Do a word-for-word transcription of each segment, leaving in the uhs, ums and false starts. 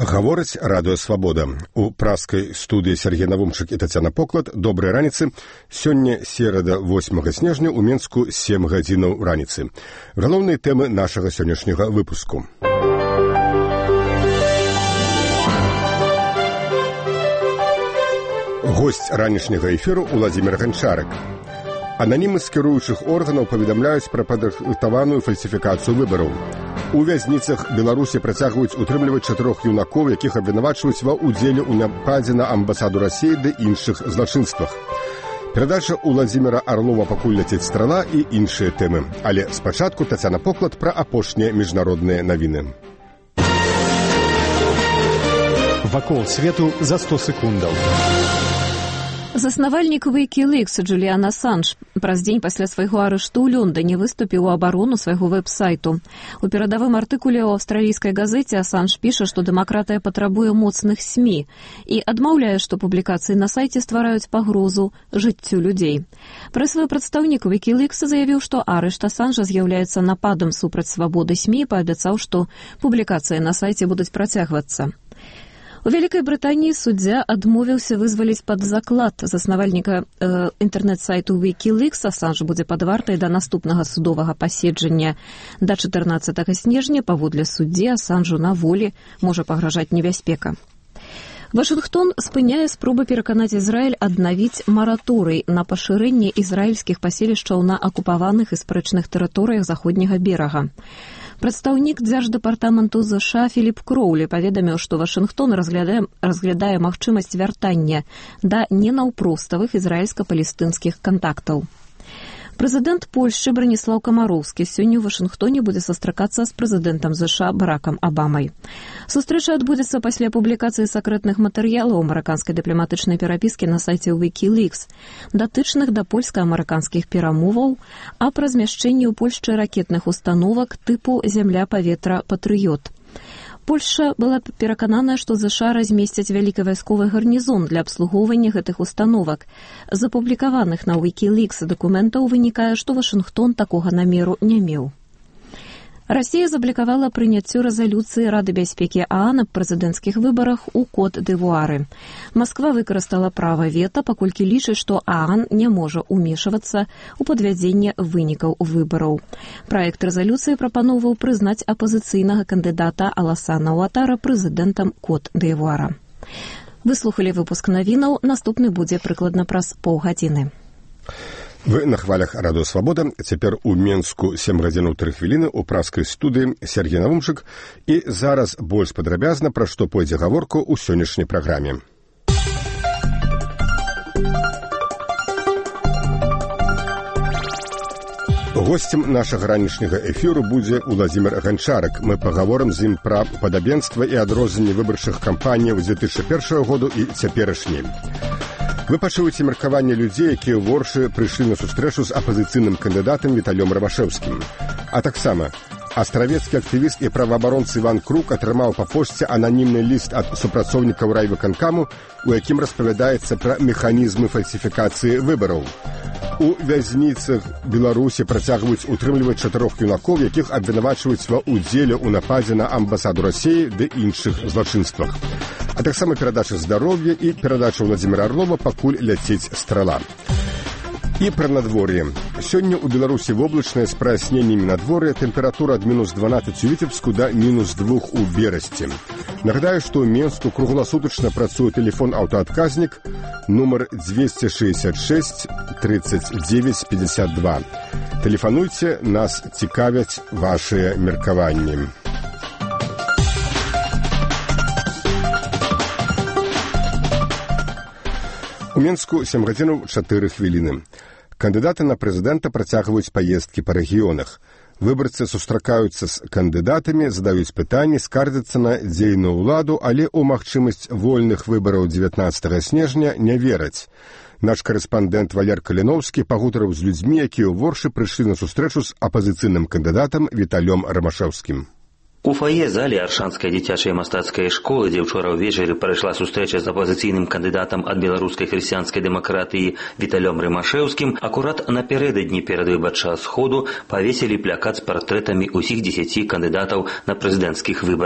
Гаворыць радыё «Свабода». У праскай студыі Сергей Навумчык і Тацяна Поклад. Добрай раніцы. Сёння серада восьмага снежня ў Менску сем гадзінаў раніцы. Галоўныя тэмы нашага сённяшняга выпуску. Госць ранішняга эфіру Уладзімір Ганчарык. Ананімы з кіруючых органаў паведамляюць пра падрыхтаваную фальсіфікацыю выбараў. У вязніцах Беларусі працягваюць утрымліваць чатырох юнакоў, якіх абвінавачваюць ва ўдзеле ў нападзе на амбасаду Расіі ды іншых злачынствах. Перадача Уладзіміра Арлова «Пакуль ляцець страла» і іншыя тэмы. Але спачатку Тацяна Поклад пра апошнія міжнародныя навіны. Вакол свету за сто секундаў. Заснавальнік Wikileaks Джуліан Асанж праз дзень пасля свайго арышту ў Лондоне выступіў у абарону свайго вэб-сайту. У перадавым артыкуле ў аўстралійскай газеце Асанж піша, што дэмакратыя патрабуе моцных СМІ і адмаўляе, што публікацыі на сайце ствараюць пагрозу жыццю людзей. Прэсавы прадстаўнік Wikileaks заявіў, што арышт Асанжа з'яўляецца нападам супраць свабоды СМІ і паабяцаў, што публікацыі на сайце будуць працягвацца. У Вялікай Брытаніі суддзя адмовіўся вызваліць пад заклад заснавальніка э, інтэрнэт-сайту Wikileaks. Асанж будзе пад вартай да наступнага судовага паседжання да чатырнаццатага снежня. Паводле суддзі Асанжу на волі можа пагражаць небяспека. Вашынгтон спыняе спробы пераканаць Ізраіль аднавіць мараторый на пашырэнне ізраільскіх паселішчаў на акупаваных і спрэчных тэрыторыях заходняга берага. Прадстаўнік дзярждэпартаменту ЗША Філіп Кроулі паведаміў, што Вашынгтон разглядае, разглядае магчымасць вяртання да ненаўпроставых ізраільска-палестынскіх кантактаў. Прэзідэнт Польшчы Браніслаў Камароўскі сёння ў Вашынгтоне будзе сустракацца з прэзідэнтам ЗША Баракам Абамай. Сустрэча адбудзецца пасля публікацыі сакрэтных матэрыялаў амерыканскай дыпламатычнай перапіскі на сайце Wikileaks, датычных да польска-амерыканскіх перамоваў, а пра змяшчэнне ў Польшчы ракетных установак тыпу «Зямля-паветра Патрыёт». Польшча была перакананая, што ЗША размесцяць вялікі вайсковы гарнізон для абслугоўвання гэтых установак. З апублікаваных на Wikileaks дакументаў вынікае, што Вашынгтон такога намеру не меў. Расія заблікавала прыняццю рэзалюцыі Рады бяспекі ААН аб прэзідэнцкіх выбарах у Кот-д'Івуары. Масква выкарыстала права вета, паколькі лічыць, што ААН не можа ўмешвацца ў падвядзенне вынікаў выбараў. Праект рэзалюцыі прапаноўваў прызнаць апазіцыйнага кандыдата Аласана Уатара прэзідэнтам Кот-д'Івуара. Выслухалі выпуск навінаў, наступны будзе прыкладна праз паўгадзіны. Вы на хвалях радыё «Свабода». Цяпер у Менску сем гадзінаў тры хвіліны ў праскай студыі Сергей Навумчык. І зараз больш падрабязна, пра што пойдзе гаворка ў сённяшняй праграме. Госцем нашага ранішняга эфіру будзе Уладзімір Ганчарык. Мы пагаворым з ім пра падабенства і адрозненне выбарчых кампаній з дзве тысячы першага году і цяперашняй. Вы пачуеце меркаванне людзей, якія ў Воршы прыйшлі на сустрэчу з апазіцыйным кандыдатам Віталём Рымашэўскім. А таксама астравецкі актывіст і праваабаронца Іван Крук атрымаў па пошце ананімны ліст ад супрацоўнікаў райвыканкаму, у якім распавядаецца пра механізмы фальсіфікацыі выбараў. У вязніцах Беларусі працягваюць утрымліваць чатырох юнакоў, якіх абвінавачваюць ва ўдзеле ў нападзе на амбасаду Расіі ды іншых злачынствах. А таксама перадача здароўя і перадача Уладзіміра Арлова «Пакуль ляцець страла». І пра надвор'е. Сёння ў Беларусі воблачнае з праясненнямі надвор'я, тэмпература ад мінус дванаццаць у Віцебску да мінус двух у Берасці. Нагадаю, што ў Менску кругласутачна працуе тэлефон-аўтаадказнік нумар дзвесце шэсцьдзесят шэсць тридцать девять пятьдесят два. Тэлефануйце, нас цікавяць вашыя меркаванні. У Менску сем гадзінаў чатыры хвіліны. Кандыдаты на прэзідэнта працягваюць паездкі па рэгіёнах. Выбарцы сустракаюцца з кандыдатамі, задаюць пытанні, скардзяцца на дзейную ўладу, але ў магчымасць вольных выбараў дзевятнаццатага снежня не вераць. Наш карэспандэнт Валер Каліноўскі пагутарыў з людзьмі, якія ў Воршы прыйшлі на сустрэчу з апазіцыйным кандыдатам Віталём Рымашэўскім. У фае зале Аршанскай дзіцячай мастацкай школы, дзе ўчора ўвечары прайшла сустрэча з апазіцыйным кандыдатам ад беларускай хрысціянскай дэмакратыі Віталём Рымашэўскім, акурат напярэдадні перад выбарчага сходу павесілі плакат з партрэтамі ўсіх дзесяці кандыдатаў на прэзідэнцкіх выбарах.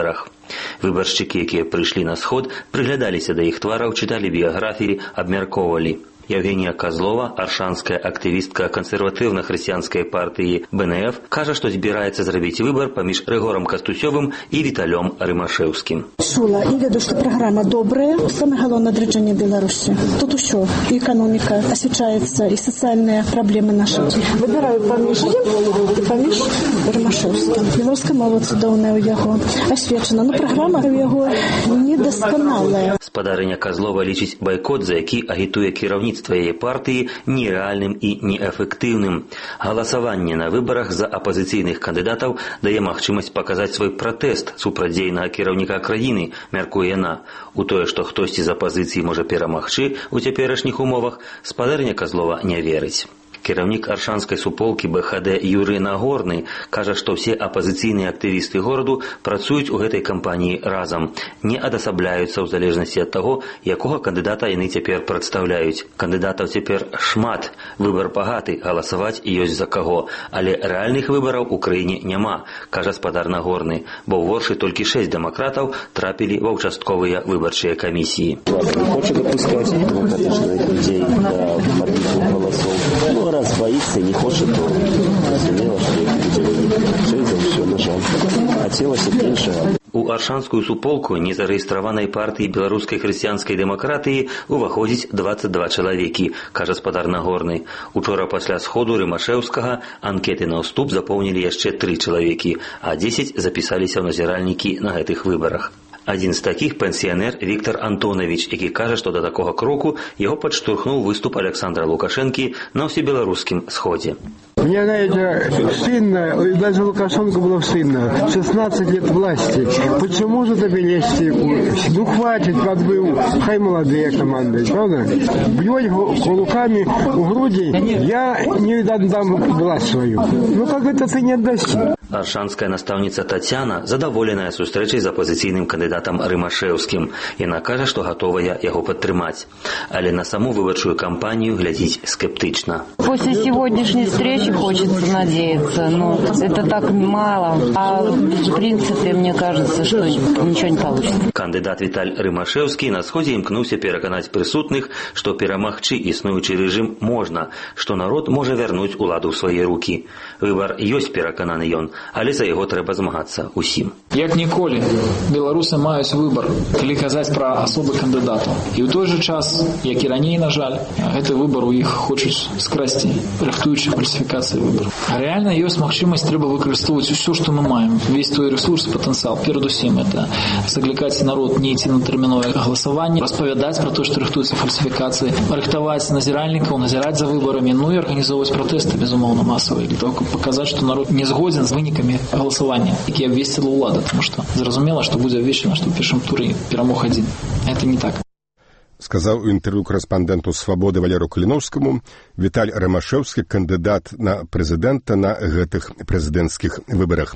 Выбаршчыкі, якія прыйшлі на сход, прыглядаліся да іх твараў, чыталі біяграфіі, абмяркоўвалі. Евгения Козлова, аршанская активистка консервативно-христианской партии Бэ Эн Эф, кажа, што збіраецца зрабіць выбар паміж Рыгорам Кастусёвым і Віталём Рымашэўскім. Чула і веду, што праграма добрая. Самае галоўнае адраджэнне Беларусі. Тут усё, і эканоміка асвячаецца, і сацыяльныя праблемы нашы. Выбіраю паміж ім і паміж Рымашэўскім. Беларуская мова цудоўная ў яго, асвечана, но праграма ў яго недасканалая. Спадарыня Козлова лічыць байкот, за які агітуе кіраўніцтва яе партыі, нерэальным і неэфектыўным. Галасаванне на выбарах за апазіцыйных кандыдатаў дае магчымасць паказаць свой пратэст супраць дзейнага кіраўніка краіны, мяркуе яна. У тое, што хтосьці з апазіцыі можа перамагчы ў цяперашніх умовах, спадарыня Козлова не верыць. Кіраўнік аршанскай суполкі Бэ Ха Дэ Юрый Нагорны кажа, што ўсе апазіцыйныя актывісты гораду працуюць у гэтай кампаніі разам, не адасабляюцца ў залежнасці ад таго, якога кандыдата яны цяпер прадстаўляюць. Кандыдатаў цяпер шмат, выбар багаты, галасаваць ёсць за каго, але рэальных выбараў у краіне няма, кажа спадар Нагорны, бо ў Воршы толькі шэсць дэмакратаў трапілі ва ўчастковыя выбарчыя камісіі. Не хоча дапускаць дэмакратычных людзей да падліку галасоў. Ну, раз боится, не хочет, то разумела, что их будет выйти. За все, на жаль. Хотелось и іншага. У аршанскую суполку незарэестраванай партыі беларускай хрысціянскай дэмакратыі уваходзіць дваццаць два чалавекі, кажа спадар Нагорны. Учора пасля сходу Рымашэўскага анкеты на ўступ запоўнілі яшчэ тры чалавекі, а дзесяць запісаліся ў назіральнікі на гэтых выбарах. Адзін з такіх пенсіянер Віктор Антонович, які кажа, што да такога кроку яго падштурхнуў выступ Александра Лукашэнкі на ўсебеларускім сходзе. Мне, знаете, стыдно, даже Лукашенко было стыдно. шестнадцать лет власти. Почему же это лезть? Ну, хватит, подбыл. Хай молодые команды, правда? Бьете кулаками у груди, я не отдам власть свою. Ну, как это ты не отдашь? Аршанская настаўніца Тацяна задаволеная сустрэчай з апазіцыйным кандыдатам Рымашэўскім. Яна кажа, што гатовая яго падтрымаць. Але на саму выбарчую кампанію глядзіць скептычна. После сегодняшней встречи хочется надеяться, но это так мало. А в принципе, мне кажется, что ничего не получится. Кандыдат Віталь Рымашэўскі на сходзе імкнуўся пераканаць прысутных, што перамагчы існуючы рэжым можна, што народ можа вярнуць уладу ў свае рукі. Выбар ёсць, перакананы ён, але за яго трэба змагацца усім. Як ніколі, беларусы маюць выбар, калі казаць пра асобы кандыдатаў. І ў той жа час, як і раней, на жаль, гэты выбар у іх хочуць скрасці, рыхтуючы фальсіфікацыі выбараў. Рэальна ёсць магчымасць, трэба выкарыстоўваць усё, што мы маем. Весь той рэсурс, патэнцыял. Перадусім, это заклікаць народ не ісці на тэрміновае галасаванне, распавядаць пра то, што рыхтуюцца фальсіфікацыі, рыхтаваць назіральнікаў, назіраць за выбарамі, ну і арганізоўваць пратэсты, безумоўна, масавыя, для того, каб паказаць, што народ не згодзін з вынікамі галасавання, які абвесціла ўлада, тому што зразумела, што будзе абвешчана, што ў першым туры перамог адзін. Это не так. Сказаў у інтэрв'ю корэспандэнту «Свабоды» Валеру Каліноўскаму Віталь Рымашэўскі, кандыдат на прэзідэнта на гэтых прэзідэнцкіх выбарах.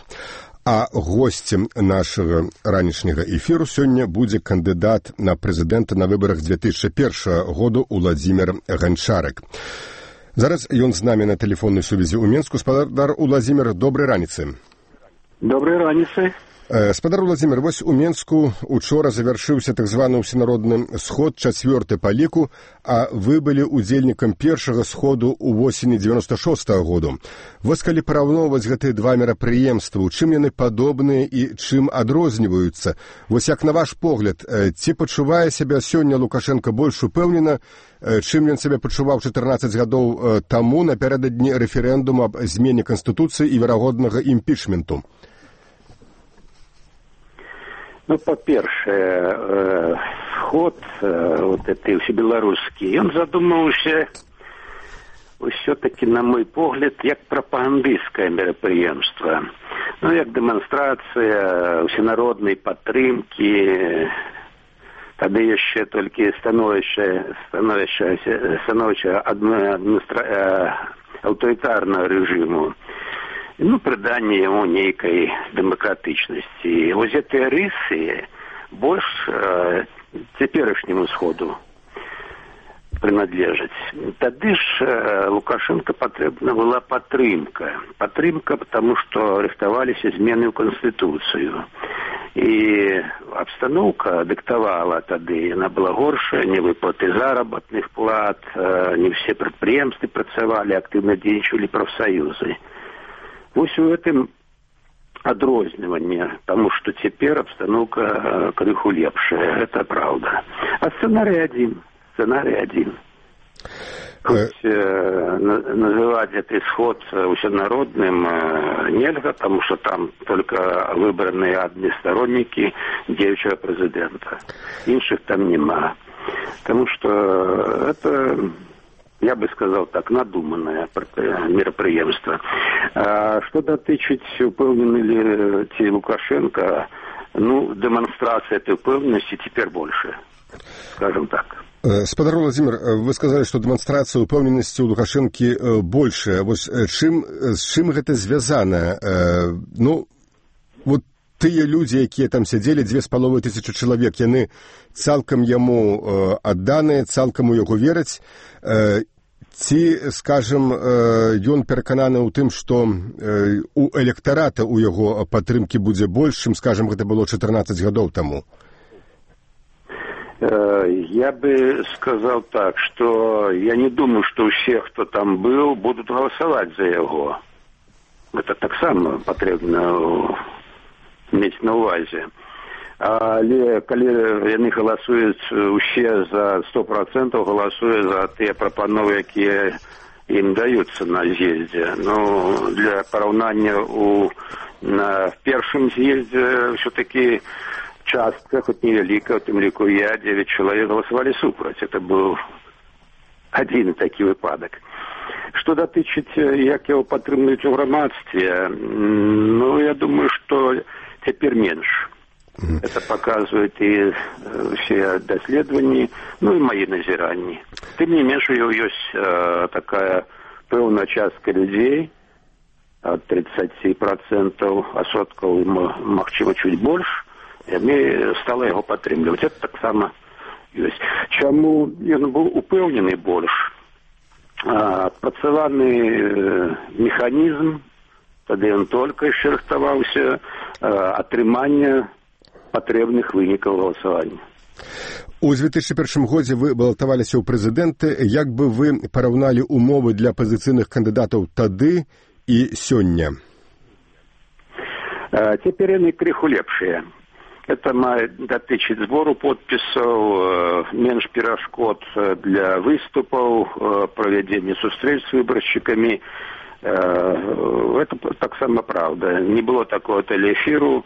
А госцем нашага ранішняга эфіру сёння будзе кандыдат на прэзідэнта на выбарах две тысячи першага году Уладзімір Ганчарак. Зараз ён з намі на тэлефоннай сувязі ў Менску. Спадар Уладзімір, добрай раніцы. Добрай раніцы. Спадар Уладзімір, вось у Менску учора завяршыўся так званы ўсенародны сход, чацвёрты па ліку, а вы былі удзельнікам першага сходу ў восені дзевяноста шостага году. Вось калі параўноўваць гэтыя два мерапрыемствы, чым яны падобныя і чым адрозніваюцца? Вось як на ваш погляд, ці пачувае сябе сёння Лукашенко больш упэўнена, чым ён сябе пачуваў чатырнаццаць гадоў таму напярэдадні рэферэндуму аб змене Канстытуцыі і верагоднага імпічменту? Ну, по-першае, сход вот этой усебеларускі, ён задумаўся ўсё-таки, на мой погляд, як прапагандысцкае мерапрыемства. Ну, як дэманстрацыя усенароднай падтрымкі, тады яшчэ толькі становішча становішча аўтарытарнага рэжыму. Ну, прыданне яму нейкай дэмакратычнасці. Вось гэтыя рысы больш э, цяперашняму сходу прынадлежаць. Тады ж э, Лукашенко патрэбна была падтрымка. Падтрымка, потому што рыхтаваліся змены ў Канстытуцыю. І абстаноўка дыктавала тады, яна была горшая, не выплаты заработных плат, не все прадпрыемствы працавалі, актыўна дзейнічалі прафсаюзы. Вось у гэтым адрозніванне, таму што цяпер абстаноўка крыху лепшая, гэта праўда. А сцэнарый адзін, сцэнарый адзін. Хоть э, называть этот исход всенародным э, нельзя, потому что там только выбранные одни сторонники действующего президента. Инших там нема. Потому что это, я бы сказал так, надуманное мероприемство. А что дотычить, упевнены ли те Лукашенко, ну, демонстрация этой упевненности теперь больше, скажем так. Спадар Владимир, вы сказали, што дэманстрацыя ўпэўненасці ў Лукашэнкі большая. Вось чым, з чым гэта звязана? Ну, вот тыя людзі, якія там сядзелі, дзве з паловай тысячы чалавек, яны цалкам яму адданыя, цалкам у яго вераць. Ці, скажам, ён перакананы ў тым, што у электарата у яго падтрымкі будзе больш, чым, скажам, гэта было чатырнаццаць гадоў таму? Я бы сказал так, что я не думаю, что все, кто там был, будут голосовать за его. Это так само потребно иметь на увазе. Але коли яны голосуют все за сто процентов, голосуют за те пропановы, которые им даются на съезде. Но для поравнания у, на первом съезде все-таки частка, хоть невеликая, в тем лику я, девять человек голосовали супроть. Это был один такий выпадок. Что дотычить, як его подтримують у громадстве, ну, я думаю, что теперь меньше. Mm-hmm. Это показывают и все доследования, ну, и мои назирания. Тем не меньше, есть э, такая певная частка людей, от тридцать процентов, а сотков, махчиво, чуть больше, яны стала яго падтрымліваць. Это так само ёсць. Чаму ён быў упэўнены больш? Адпрацаваны механізм, тады ён толькі яшчэ рыхтаваўся, атрымання патрэбных вынікаў галасавання. У две тысячи першым годзе вы балатаваліся ў прэзідэнты. Як бы вы параўналі умовы для апазіцыйных кандыдатаў тады і сёння? Цяпер яны крыху лепшыя. Это мае датычыць збору подпісаў, менш перашкод для выступаў, правядзення сустрэч з выбаршчыкамі. Это так само правда. Не было такого телеэфиру,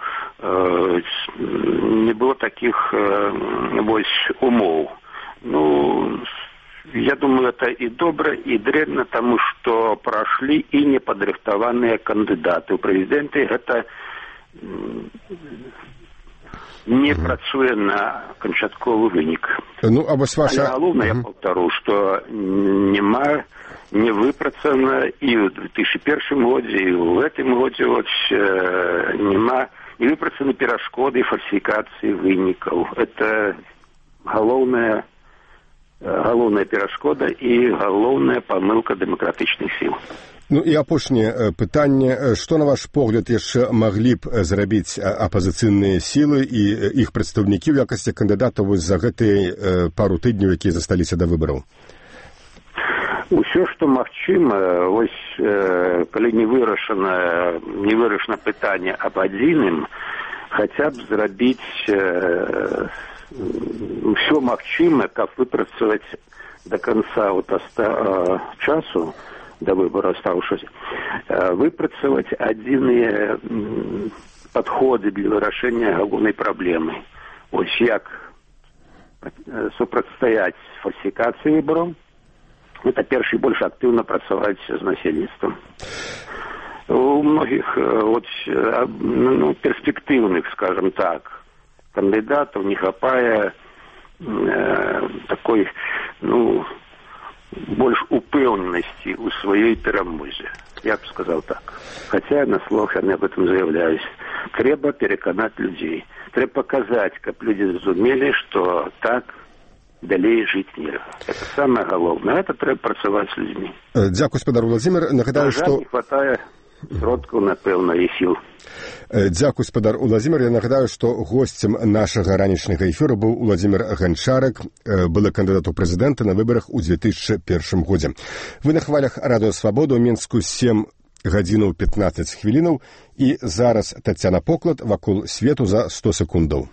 не было таких вось умоў. Ну, я думаю, это и добро, и дрэнна, тому что прошли и неподрыхтованные кандидаты. У президента это не працуе на канчатковы вынік. Ну, а вось ваша... Але галоўнае, я паўтару, што нема, не выпрацавана і ў две тысячи першым годзе, і ў гэтым годзе вот, э, нема, не выпрацаваны перашкоды фальсіфікацыі вынікаў. Это галоўная, галоўная перашкода і галоўная памылка дэмакратычных сіл. Ну і апошняе пытанне. Што, на ваш погляд, яшчэ маглі б зрабіць апазіцыйныя сілы і іх прадстаўнікі ў якасці кандыдатаў за гэтыя пару тыдняў, якія засталіся да выбараў? Усё, што магчыма, вось калі не вырашана, не вырашана пытанне аб адзіным, хаця б зрабіць усё магчыма, каб выпрацаваць да канца вот часу, до выбора оставшись, выпрацаваць адзіныя подходы для вырашэння галоўнай праблемы. Ось як супрацьстаяць фальсіфікацыі выбораў, это перш і больш актыўна працаваць з насельніцтвам. У многіх вот, ну, перспектыўных, скажем так, кандыдатаў не хапае э, такой, ну, больш упэўненасці ў сваёй перамозе. Я б сказал так. Хотя на слух яны об этом заявляюсь. Трэба пераканаць людзей. Трэба паказаць, каб людзі зразумелі, што так далей жыць нельга. Это самое галоўнае. Это трэба працаваць з людзьмі. Дзякуй, спадар Владимир. Нагадаю, што... не хватае сродкаў, напэўна, і сіл. Дзякуй, спадар Уладзімір. Я нагадаю, што госцем нашага ранішняга эфіру быў Уладзімір Ганчарак, былы кандыдат у прэзідэнта на выбарах у две тысячи першым годзе. Вы на хвалях Радыё Свабода, у Мінску сем гадзінаў пятнаццаць хвілінаў, і зараз Тацяна Поклад вакол свету за сто секундаў.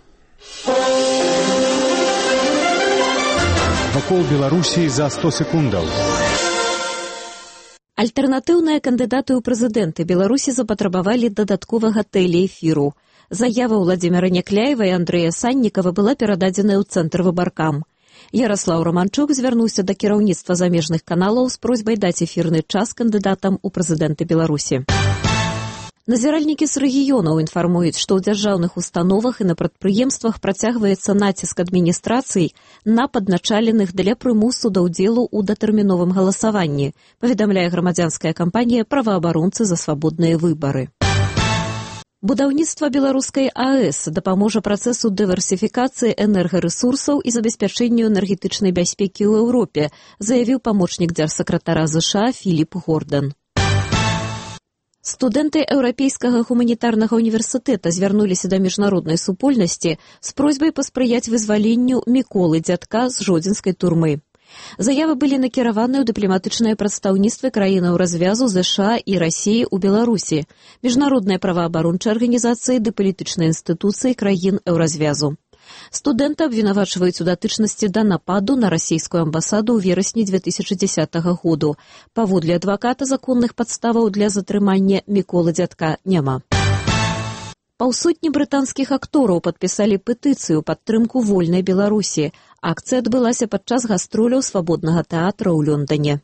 Вакол Беларусі за сто секундаў. Альтэрнатыўныя кандыдаты ў прэзідэнты Беларусі запатрабавалі дадатковага тэлеэфіру. Заява Владзіміра Някляева і Андрэя Саннікава была перададзеная ў цэнтр выбаркам. Яраслаў Романчук звярнуўся да кіраўніцтва замежных каналаў з просьбай даць эфірны час кандыдатам у прэзідэнты Беларусі. Назіральнікі з рэгіёнаў інфармуюць, што ў дзяржаўных установах і на прадпрыемствах працягваецца націск адміністрацый на падначаленых для прымусу да ўдзелу ў датэрміновым галасаванні, паведамляе грамадзянская кампанія «Праваабаронцы за свабодныя выбары». Будаўніцтва беларускай АЭС дапаможа працэсу дыверсіфікацыі энергарэсурсаў і забеспячэнню энергетычнай бяспекі ў Еўропе, заявіў памочнік дзярсакратара ЗША Філіп Гордан. Студэнты Еўрапейскага гуманітарнага універсітэта звярнуліся да міжнароднай супольнасці з просьбай паспрыяць вызваленню Міколы Дзядка з жодзінскай турмы. Заявы былі накіраваны ў дыпламатычныя прадстаўніцтвы краінаў развязу ЗША і Расіі ў Беларусі, міжнародныя праваабарончыя арганізацыі ды палітычныя інстытуцыі краін Еўразвязу. Студэнты абвінавачваюць у датычнасці да нападу на расійскую амбасаду ў верасні две тысячи дзесятага году. Паводле адваката законных падставаў для затрымання Міколы Дзядка няма. Паўсотні брытанскіх актораў падпісалі петыцыю ў падтрымку вольнай Беларусі. Акцыя адбылася падчас гастроляў свабоднага тэатра ў Лондане.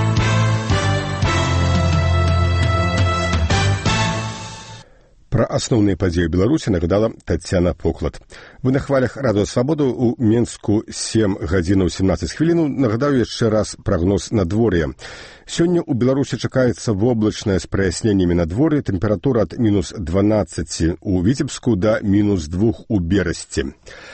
Пра асноўныя падзеі Беларусі нагадала Тацяна Поклад. Вы на хвалях Радыё Свабода, у Мінску сем гадзінаў семнаццаць хвілінаў. Нагадаю яшчэ раз прагноз надвор'я. Сёння ў Беларусі чакаецца воблачнае з праясненнямі надвор'я, тэмпература ад мінус дванаццаць у Віцебску да мінус два у Берасці.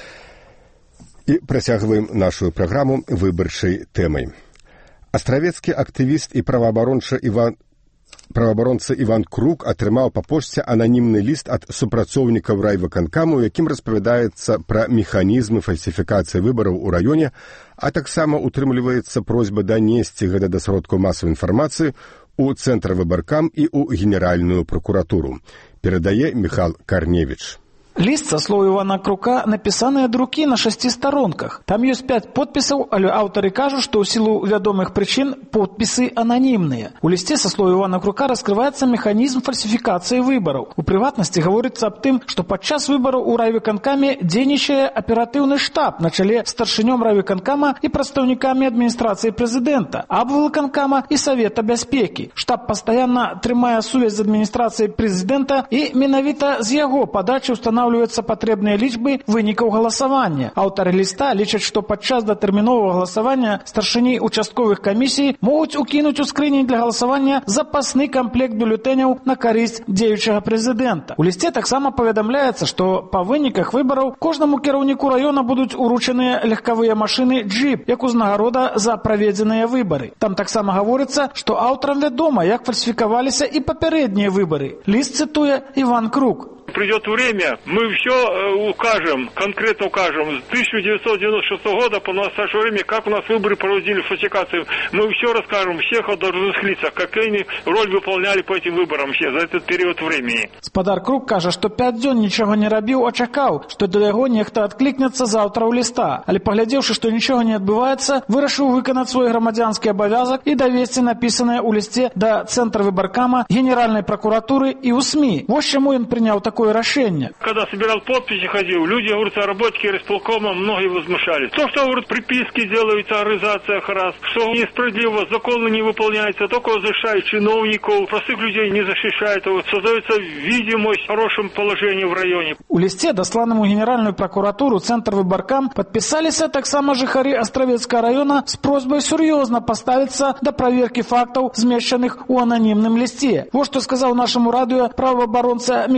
І працягваем нашу праграму выбарчай тэмай. Астравецкі актывіст і праваабаронца Іван Праваабаронца Іван Крук атрымаў па пошце ананімны ліст ад супрацоўнікаў райвыканкаму, у якім распавядаецца пра механізмы фальсіфікацыі выбараў у раёне, а таксама утрымліваецца просьба данесці гэта да сродкаў масавай інфармацыі ў цэнтр выбаркам і ў генеральную прокуратуру. Перадае Міхал Карневіч. Лист, со слов Ивана Крука, написанный от руки на шести сторонках. Там есть пять подписов, але авторы кажут, что в силу вядомых причин подписы анонимные. У листе, со слов Ивана Крука, раскрывается механизм фальсификации выборов. У приватности говорится об том, что подчас выборов у райвыканкаме дзейнічае оперативный штаб на челе старшинем райвыканкама и представниками администрации президента, абвыканкама и Совета бяспеки. Штаб постоянно трымае сувязь с администрацией президента и менавіта з яго подачи устанавливается патрэбныя лічбы вынікаў галасавання. Аўтары ліста лічаць, што падчас датэрміновага галасавання старшыні участковых камісій могуць укінуць у скрыні для галасавання запасны камплект бюлетэняў на карысць дзеючага прэзідэнта. У лісце таксама паведамляецца, што па выніках выбараў кожнаму кіраўніку раёна будуць уручаныя легкавыя машыны джип, як узнагарода за праведзеныя выбары. Там таксама гаворыцца, што аўтарам вядома, як фальсифікаваліся і папярэднія выбары. Ліст цытуе Іван Крук. Придет время, мы все укажем, конкретно укажем. С тысяча девятьсот девяносто шестого года по настоящее время, как у нас выборы проводили фальсификацию, мы все расскажем, всех должностных лицах, какую они роль выполняли по этим выборам все за этот период времени. Спадар Крук кажа, што пять дзён нічога не рабіў, а чакаў, што да яго нехта адклікнецца заўтра ў ліста. Але паглядзеўшы, што нічога не адбываецца, вырашыў выканаць свой грамадзянскі абавязак і давесці напісанае ў лісце да цэнтра выбаркама, генеральнай прокуратуры і ў СМИ. Вось чаму ён прыняў такое решение. Когда собирал подписи, ходил, люди, говорят, работники райисполкома, многие возмущались. То, что, говорят, приписки делаются о рызациях раз, что несправедливо, законы не выполняются, только защищают чиновников, простых людей не защищают, создается видимость в хорошем положении в районе. У листе, досланному Генеральную прокуратуру, Центр выборкам, подписались так само жыхары Астравецкого района с просьбой серьезно поставиться до проверки фактов, змешанных у анонимном листе. Вот что сказал нашему радио правооборонца Миколай Уладзімир.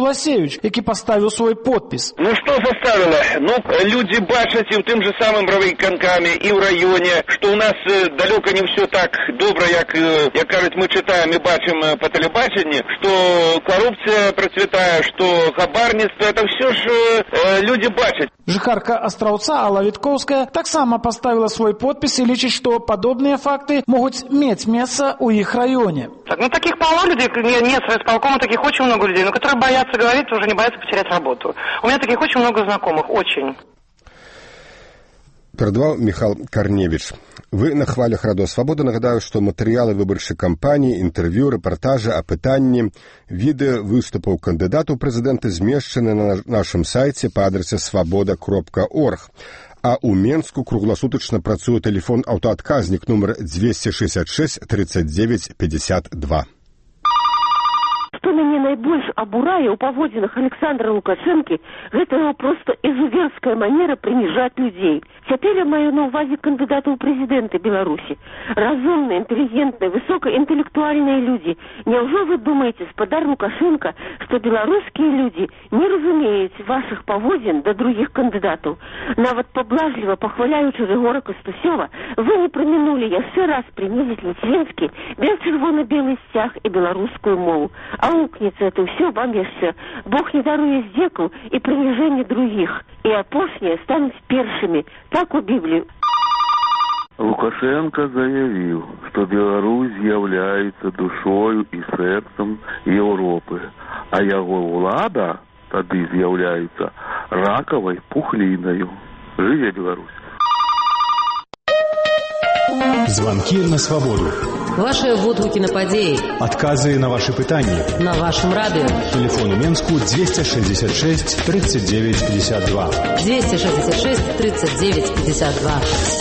Галасевич, який поставив свой подпись. Ну что заставило? Ну, люди бачат и в тем же самым правиканками, и в районе, что у нас э, далеко не все так добро, як, э, як кажуть, мы читаем и бачим э, по телебачению, что коррупция процветает, что хабарництво, это все же э, люди бачат. Жыхарка Астраўца Алла Витковская таксама поставила свой подпись и лічыць, что подобные факты могут иметь место у их районе. Так, ну таких полно людей, нет, с исполкома таких очень много людей, но которые боятся говорить, уже не боятся потерять работу. У меня таких очень много знакомых, очень. Перадаваў Михаил Корневич. Вы на хвалях Радио Свобода. Нагадаю, што матэрыялы выбарчай кампаніі, інтэрв'ю, рэпартажы, апытанні, відэа выступаў кандыдату ў прэзідэнты змешчаны на нашым сайце па адрасе свобода кропка орг. А ў Менску кругласутачна працуе тэлефон аўтаадказнік нумар двести шестьдесят шесть тридцать девять пятьдесят два. Што мяне найбольш абурае ў паводзінах Александра Лукашэнкі, гэта яго проста изуверская манера прыніжаць людзей. Цяпер я маю на ўвазе кандыдата ў прэзідэнты Беларусі. Разумныя, інтэлігентныя, высокаінтэлектуальныя людзі. Няўжо вы думаеце, спадар Лукашенко, што беларускія людзі не разумеюць вашых паводзін да другіх кандыдатаў? Нават паблажліва пахваляючы Рыгора Кастусёва, вы не прамінулі яшчэ раз прынізіць ліцвінскі бел-чырвона-белы сцяг і беларускую мову. А укнется это все вам яшчэ. Бог не даруе здзекаў і прыніжэння других. І апошнія стануць першымі. Так у Біблии. Лукашенко заявил, что Беларусь является душою и сердцем Европы, а его влада тады з'является раковой пухлиною. Живе Беларусь! Звонки на свободу. Ваши водгуки на падеи. Отказы на ваши пытания. На вашем радио. Телефон у Менску двести шестьдесят шесть тридцать девять пятьдесят два. двести шестьдесят шесть тридцать девять пятьдесят два.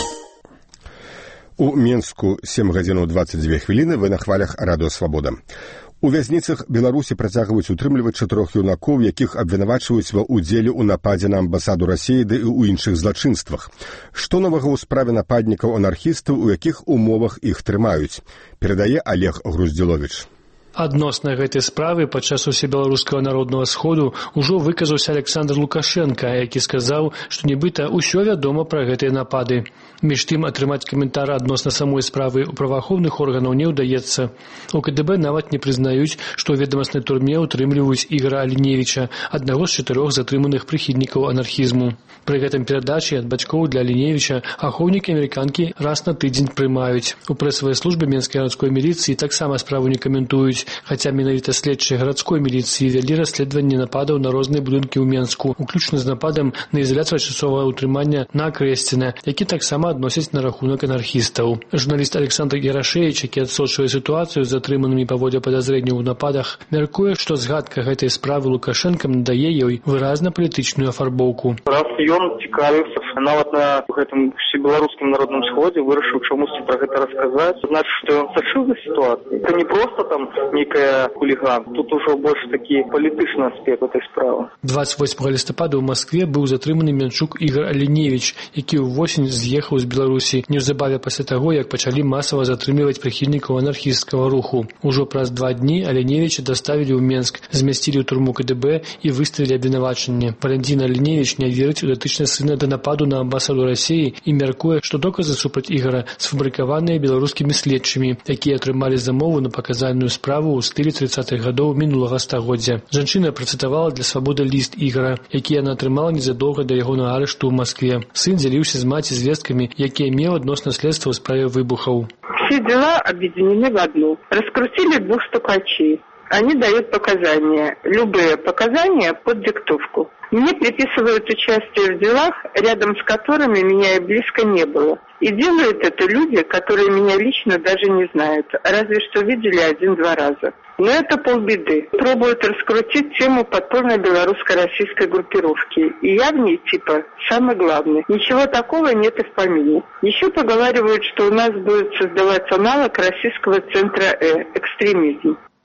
У Менску сем гадзінаў двадцать две хвіліны. Вы на хвалях Радио Свобода. У вязніцах Беларусі працягваюць утрымліваць чатырох юнакоў, якіх абвінавачваюць ва ўдзеле ў нападзе на амбасаду Расіі ды і ў іншых злачынствах. Што новага ў справе нападнікаў-анархістаў, у якіх умовах іх трымаюць? Перадае Олег Груздзіловіч. Адносна гэтай справы падчас усебеларускага народнага сходу ўжо выказаўся Александр Лукашенко, які сказаў, што нібыта ўсё вядома пра гэтыя напады. Між тым, атрымаць каментар адносна самой справы ў праваахоўных органаў не ўдаецца. У КДБ нават не прызнаюць, што ў ведамаснай турме ўтрымліваюць Ігора Аліневіча, аднаго з чатырох затрыманых прыхільнікаў анархізму. Пры гэтым перадачы ад бацькоў для Аліневіча ахоўнікі амерыканкі раз на тыдзень прымаюць. У прэсавай службе Менскай гарадской міліцыі таксама справу не каментуюць, хаця менавіта следчыя гарадской міліцыі вялі расследаванне нападаў на розныя будынкі ў Менску, уключна з нападам на ізаляцыю часовага ўтрымання на Крэсціна, які таксама адносяць на рахунак анархістаў. Журналіст Александр Ярашевич, які адсочвае сітуацыю з затрыманымі паводле падазрэнняў у нападах, мяркуе, што згадка гэтай справы Лукашэнкам надае ёй выразна палітычную афарбоўку. Раз ён цікавіўся нават на гэтым всебеларускім народным сходзе, вырашыў чамусьці пра гэта расказаць, значыць, што ён сачыў за сітуацыяй. Это не просто там некая хулиган. Тут уже больше такі палітычны аспект этой справы. двадцать восьмага лістапада ў Маскве быў затрыманы Менчук Ігор Аліневіч, які ўвосень з'ехаў з Беларусі неўзабаве пасля таго, як пачалі масава затрымліваць прыхільнікаў анархісцкага руху. Ужо праз два дні Аліневіча даставілі ў Менск, змясцілі ў турму КДБ і выставілі абвінавачанне. Валентин Аліневіч не верыць у датычнасць сына да нападу на амбасаду Расіі і мяркуе, што доказы супраць Ігора сфабрыкаваныя беларускімі следчымі, якія атрымалі замову на паказальную справу ў стылі трыццатых гадоў мінулага стагоддзя. Жанчына працытавала для свабоды ліст Ігора, які яна атрымала незадоўга да ягонага арышту ў Маскве. Сын дзяліўся з маці звесткамі, якія меў адносна следства ў справе выбухаў. Все дела объединены в одну. Раскрутили двух стукачей. Они дают показания. Любые показания под диктовку. Мне приписывают участие в делах, рядом с которыми меня и близко не было. И делают это люди, которые меня лично даже не знают, разве что видели один-два раза. Но это полбеды. Пробуют раскрутить тему подпольной белорусско-российской группировки. И я в ней типа самый главный. Ничего такого нет и в помине. Еще поговаривают, что у нас будет создаваться аналог российского центра «Э» – экстремизм.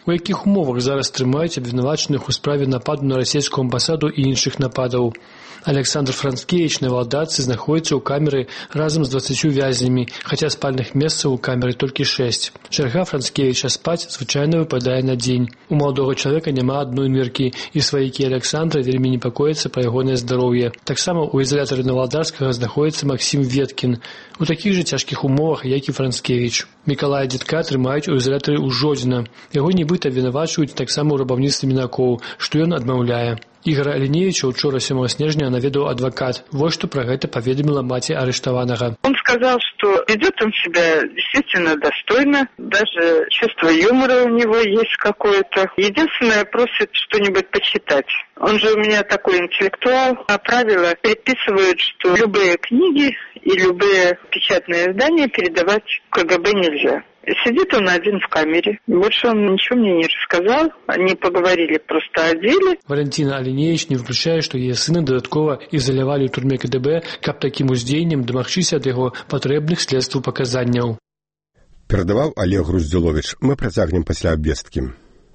У якіх умовах зараз трымаюць абвінавачаных у справе нападу на расійскую амбасаду і іншых нападаў? Александр Францкевич на валдацы знаходзіцца ў камеры разам з дваццаццю вязнямі, хаця спальных месцаў у камеры толькі шэсць. Чарга Францкевича спаць звычайна выпадае на дзень. У маладога чалавека няма адной ныркі, і сваякі Александра вельмі непакояцца пра ягонае здароўе. Таксама ў ізалятары Навалдарскага знаходзіцца Максім Веткін у такіх жа цяжкіх умовах, як і Францкевич. Мікалая Дзедка трымаюць у ізалятары ўжодзіна. Яго нібыта абвінавачваюць таксама ў рабаўніцтве мінакоў, што ён адмаўляе. Игоря Алиневича учора сёмага снежня наведаў адвокат. Вот что про это поведомила мать арештованного. Он сказал, что ведет он себя действительно достойно, даже чувство юмора у него есть какое-то. Единственное, просит что-нибудь почитать. Он же у меня такой интеллектуал, а правила предписывают, что любые книги и любые печатные издания передавать КГБ нельзя. Сидит он один в камере. Больше он ничего мне не рассказал. Они поговорили просто о деле. Валентина Алиневич не выключае, што яе сына дадаткова ізалявалі ў турме КДБ, каб такім уздзеяннем дамагчыся ад яго патрэбных следству паказанняў. Перадаваў Олег Груздзіловіч. Мы працягнем пасля абвесткі.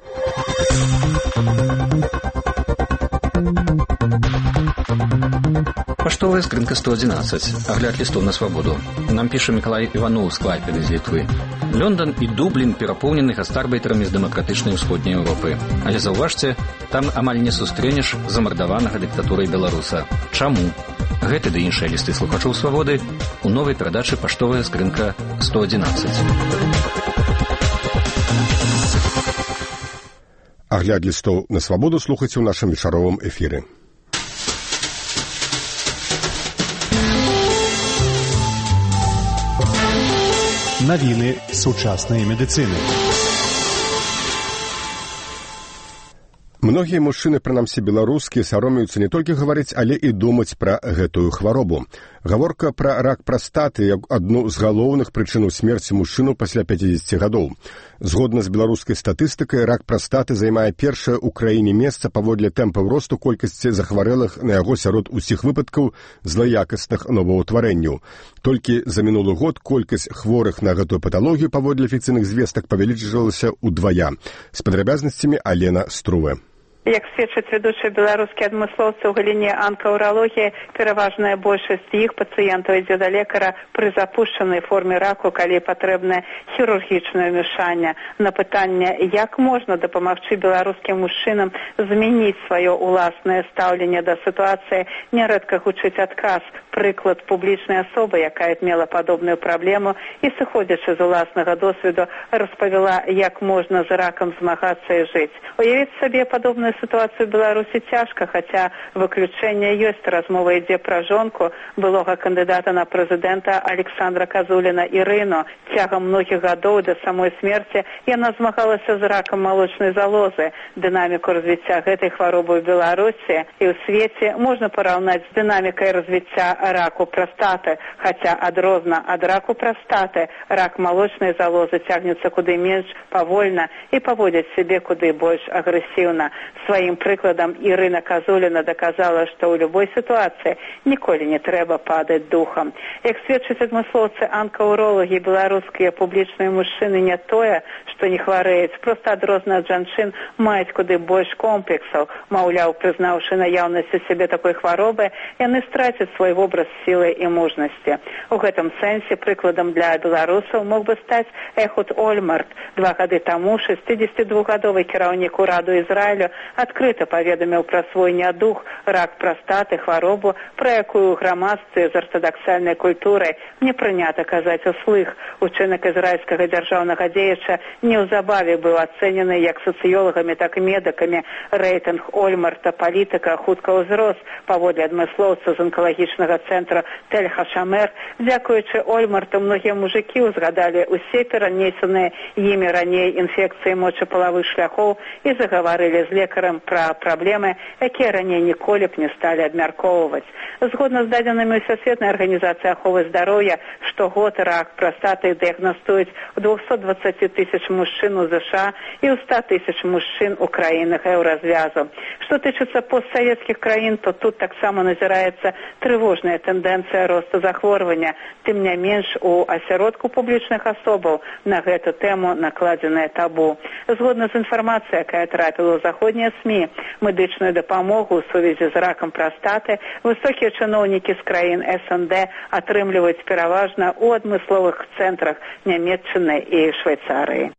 Паштовая скрынка сто одиннадцать. Агляд лістов на свабоду. Нам піша Мікалай Іваноў з Клайпеды з Літвы. Лондон і Дублін перапоўнены гастарбайтарамі з дэмакратычнай усходняй Еўропы. Але заўважце, там амаль не сустрэнеш замардаванага дыктатурай беларуса. Чаму? Гэты ды іншыя лісты слухачоў свабоды у новай перадачы «Паштовая скрынка сто одиннадцать». Агляд лістов на свабоду слухайце ў нашым вечаровым эфіры. Навіны сучаснай медыцыны. Многія мужчыны, прынамсі беларускія, саромеюцца не толькі гаварыць, але і думаць пра гэтую хваробу. Гаворка пра рак прастаты як адну з галоўных прычынаў смерці мужчыну пасля пяцідзесяці гадоў. Згодна з беларускай статыстыкай, рак прастаты займае першае ў краіне месца паводле тэмпаў росту колькасці захварэлых на яго сярод усіх выпадкаў злаякасных новаўтварэнняў. Толькі за мінулы год колькасць хворых на гэтую паталогію паводле афіцыйных звестак павялічылася ўдвая. З падрабязнасцямі Алена Струве. Як сведчаць ведучыя беларускія адмыслоўцы ў галіне анкаўралогіі, пераважная большасць іх пацыентаў ідзе да лекара пры запушчанай форме раку, калі патрэбнае хірургічнае ўмяшанне. На пытанне, як можна дапамагчы беларускім мужчынам змяніць сваё ўласнае стаўленне да сітуацыі, нярэдка гучыць адказ. Прыклад публічнай асобы, якая мела падобную праблему і, сыходзячы з уласнага досведу, распавяла, як можна з ракам змагацца і жыць. Уявіць сабе падобную ситуацию в Беларуси тяжко, хотя выключение есть. Размова ідзе пра жонку былога кандидата на президента Александра Козулина Ирину. Тягом многих годов до самой смерти яна змагалася з раком молочной залозы. Динамику развития этой хворобы в Беларуси и в свете можно поравнать с динамикой развития раку простаты, хотя адрозна ад раку простаты рак молочной залозы тягнется куды менш павольна и поводит себе куды больш агрессивно. Своим прыкладам Ірына Казуліна доказала, што ў любой сітуацыі ніколі не трэба падаць духам. Як сведчаць адмыслоўцы анкаўролагі, беларускія публічныя мужчыны не тое, што не хварэюць, проста адрозна ад жанчын маюць куды больш комплексаў. Маўляў, прызнаўшы наяўнасць у сябе такой хваробы, яны страцяць свой вобраз сілы і мужнасці. У гэтым сэнсе прыкладам для беларусаў мог бы стаць Эхуд Ольмарт. Два гады таму шэсцідзесятидвухгадовы кіраўнік ураду Ізраілю адкрыта паведаміў пра свой нядух, рак прастаты, хваробу, пра якую ў грамадстве з артадаксальнай культурай не прынята казаць услых. Учынак ізраільскага дзяржаўнага дзеяча неўзабаве быў ацэнены як сацыёлагамі, так і медыкамі. Рэйтынг Ольмарта палітыка хутка ўзрос. Паводле адмыслоўца з онкалагічнага цэнтра Тель-Хашамер, дзякуючы Ольмарту многія мужыкі ўзгадалі усе перанесеныя імі раней інфекцыі мочапалавых шляхоў і загаварылі з лекарам лекарам пра праблемы, якія раней ніколі б не сталі абмяркоўваць. Згодна з дадзенымі Сусветнай арганізацыі аховы здароўя, штогод рак прастаты дыягнастуюць у двухсот двадцати тысяч мужчын у ЗША і ў ста тысяч мужчын у краінах еўразвязу. Што тычыцца постсавецкіх краін, то тут таксама назіраецца трывожная тэндэнцыя росту захворвання. Тым не менш, у асяродку публічных асобаў на гэту тэму накладзенае табу. Згодна з інфармацыяй, якая трапіла ў заходнія СМІ, медычную дапамогу ў сувязі з ракам прастаты высокія чыноўнікі з краін СНД атрымліваюць пераважна ў адмысловых цэнтрах Нямецчыны і Швейцарыі.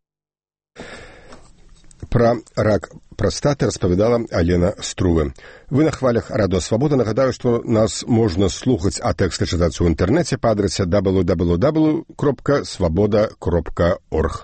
Пра рак прастаты распавядала Алена Струве. Вы на хвалях Радио Свобода. Нагадаю, што нас можна слухаць, а тэксты чытаць у інтэрнэце па адрасе дабл ю дабл ю дабл ю кропка свабода кропка орг.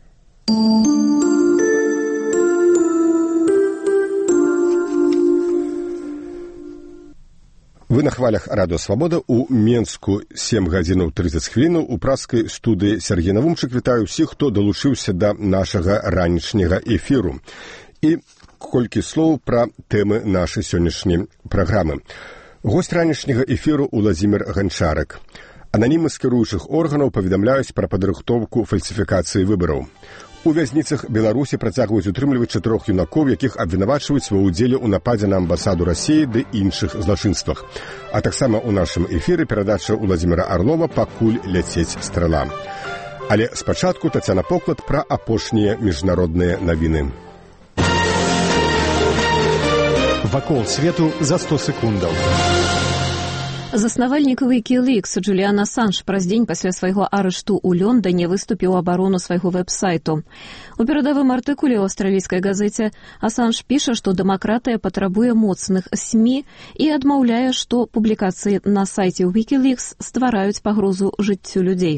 Вы на хвалях Радио Свобода. У Менску сем гадзінаў трыццаць хвілінаў. У праскай студыі Сергей Навумчык. Вітаю ўсіх, хто далучыўся да нашага ранішняга эфіру. І колькі слоў пра тэмы нашай сённяшняй праграмы. Госць ранішняга эфіру Уладзімір Ганчарак. Ананімы з кіруючых органаў паведамляюць пра падрыхтоўку фальсіфікацыі выбараў. У вязніцах Беларусі працягваюць утрымліваць чатырох юнакоў, якіх абвінавачваюць ва ўдзеле ў нападзе на амбасаду Расіі ды іншых злачынствах. А таксама ў нашым эфіры перадача Уладзіміра Арлова «Пакуль ляцець страла». Але спачатку Тацяна Поклад пра апошнія міжнародныя навіны. Вакол свету за сто секундаў. Заснавальнік Wikileaks Джуліан Асанж праз дзень пасля свайго арышту ў Лондане выступіў у абарону свайго вэб-сайту. У перадавым артыкуле ў аўстралійскай газеце Асанж піша, што дэмакратыя патрабуе моцных СМІ і адмаўляе, што публікацыі на сайце Wikileaks ствараюць пагрозу жыццю людзей.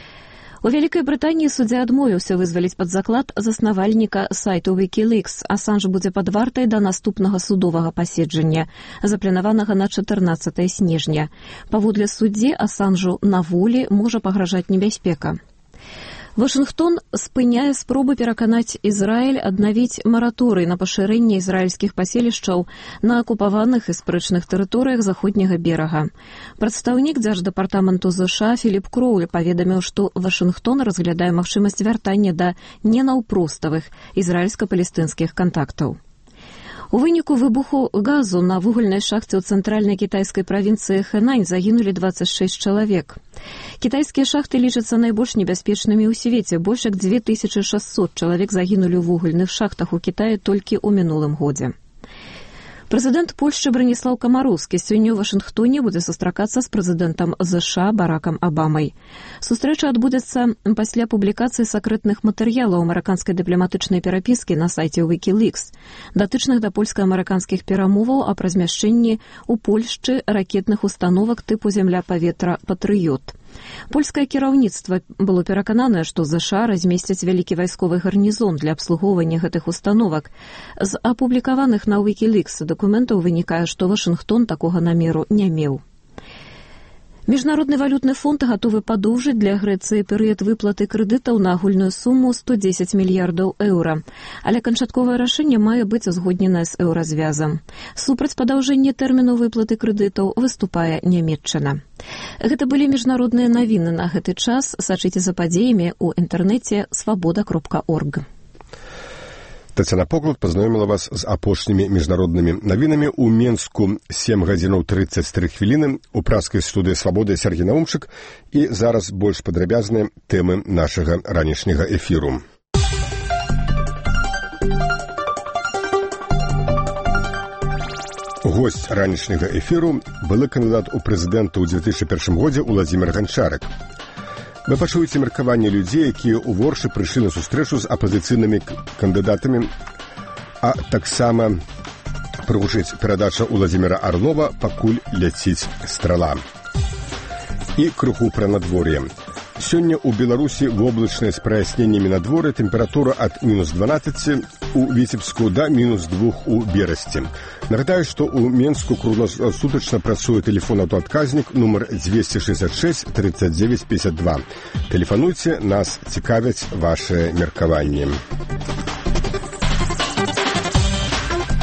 У Вялікай Брытаніі суддзя адмовіўся вызваліць пад заклад заснавальніка сайту Wikileaks. Асанж будзе пад вартай да наступнага судовага паседжання, запланаванага на чатырнаццатае снежня. Паводле суддзі Асанжу на волі можа пагражаць небяспека. Вашынгтон спыняе спробы пераканаць Ізраіль аднавіць мараторый на пашырэнне ізраільскіх паселішчаў на акупаваных і спрэчных тэрыторыях заходняга берага. Прадстаўнік дзярждэпартаменту ЗША Філіп Кроуль паведаміў, што Вашынгтон разглядае магчымасць вяртання да ненаўпроставых ізраільска-палестынскіх кантактаў. У выніку выбуху газу на вугальнай шахце ў цэнтральнай кітайскай правінцыі Хэнань загінулі дваццаць шэсць чалавек. Кітайскія шахты лічацца найбольш небяспечнымі ў свеце. Больш як дзве тысячы шасцьсот чалавек загінулі ў вугальных шахтах у Кітаі толькі ў мінулым годзе. Прэзідэнт Польшчы Браніслаў Камароўскі сёння ў Вашынгтоне будзе сустракацца з прэзідэнтам ЗША Баракам Абамай. Сустрэча адбудзецца пасля публікацыі сакрэтных матэрыялаў амерыканскай дыпламатычнай перапіскі на сайце Wikileaks, датычных да польска-амерыканскіх перамоваў аб размяшчэнні ў Польшчы ракетных установак тыпу зямля-паветра «Патрыёт». Польскае кіраўніцтва было перакананае, што ЗША размесцяць вялікі вайсковы гарнізон для абслугоўвання гэтых установак. З апублікаваных на Wikileaks дакументаў вынікае, што Вашынгтон такога намеру не меў. Міжнародны валютны фонд гатовы падоўжыць для Грэцыі перыяд выплаты крэдытаў на агульную суму сто дзесяць мільярдаў еўра. Але канчатковае рашэнне мае быць узгодненае з еўразвязам. Супраць падаўжэння тэрміну выплаты крэдытаў выступае Нямецчына. Гэта былі міжнародныя навіны на гэты час. Сачыце за падзеямі ў інтэрнэце свабода кропка орг. Тацяна Поклад пазнаёміла вас з апошнімі міжнароднымі навінамі. У Менску сем гадзінаў трыццаць тры хвіліны. У праскай студыі Свабоды Сергей Навумчык. І зараз больш падрабязныя тэмы нашага ранішняга эфіру. Госць ранішняга эфіру былы кандыдат у прэзідэнта ў дзве тысячы першым годзе Уладзімір Ганчарак. Вы пачуеце меркаванне людзей, якія ў Воршы прыйшлі на сустрэчу з апазіцыйнымі кандыдатамі, а таксама прагучыць перадача Уладзіміра Арлова «Пакуль ляціць страла». І крыху пра надвор'е. Сёння ў Беларусі воблачнае з праясненнямі надвор'я, тэмпература ад мінус дванаццаць у Віцебску да мінус два у Берасці. Нагадаю, што ў Менску кругласутачна працуе тэлефон-аўтаадказнік нумар двести шестьдесят шесть тридцать девять пятьдесят два. Тэлефануйце, нас цікавяць вашыя меркаванні.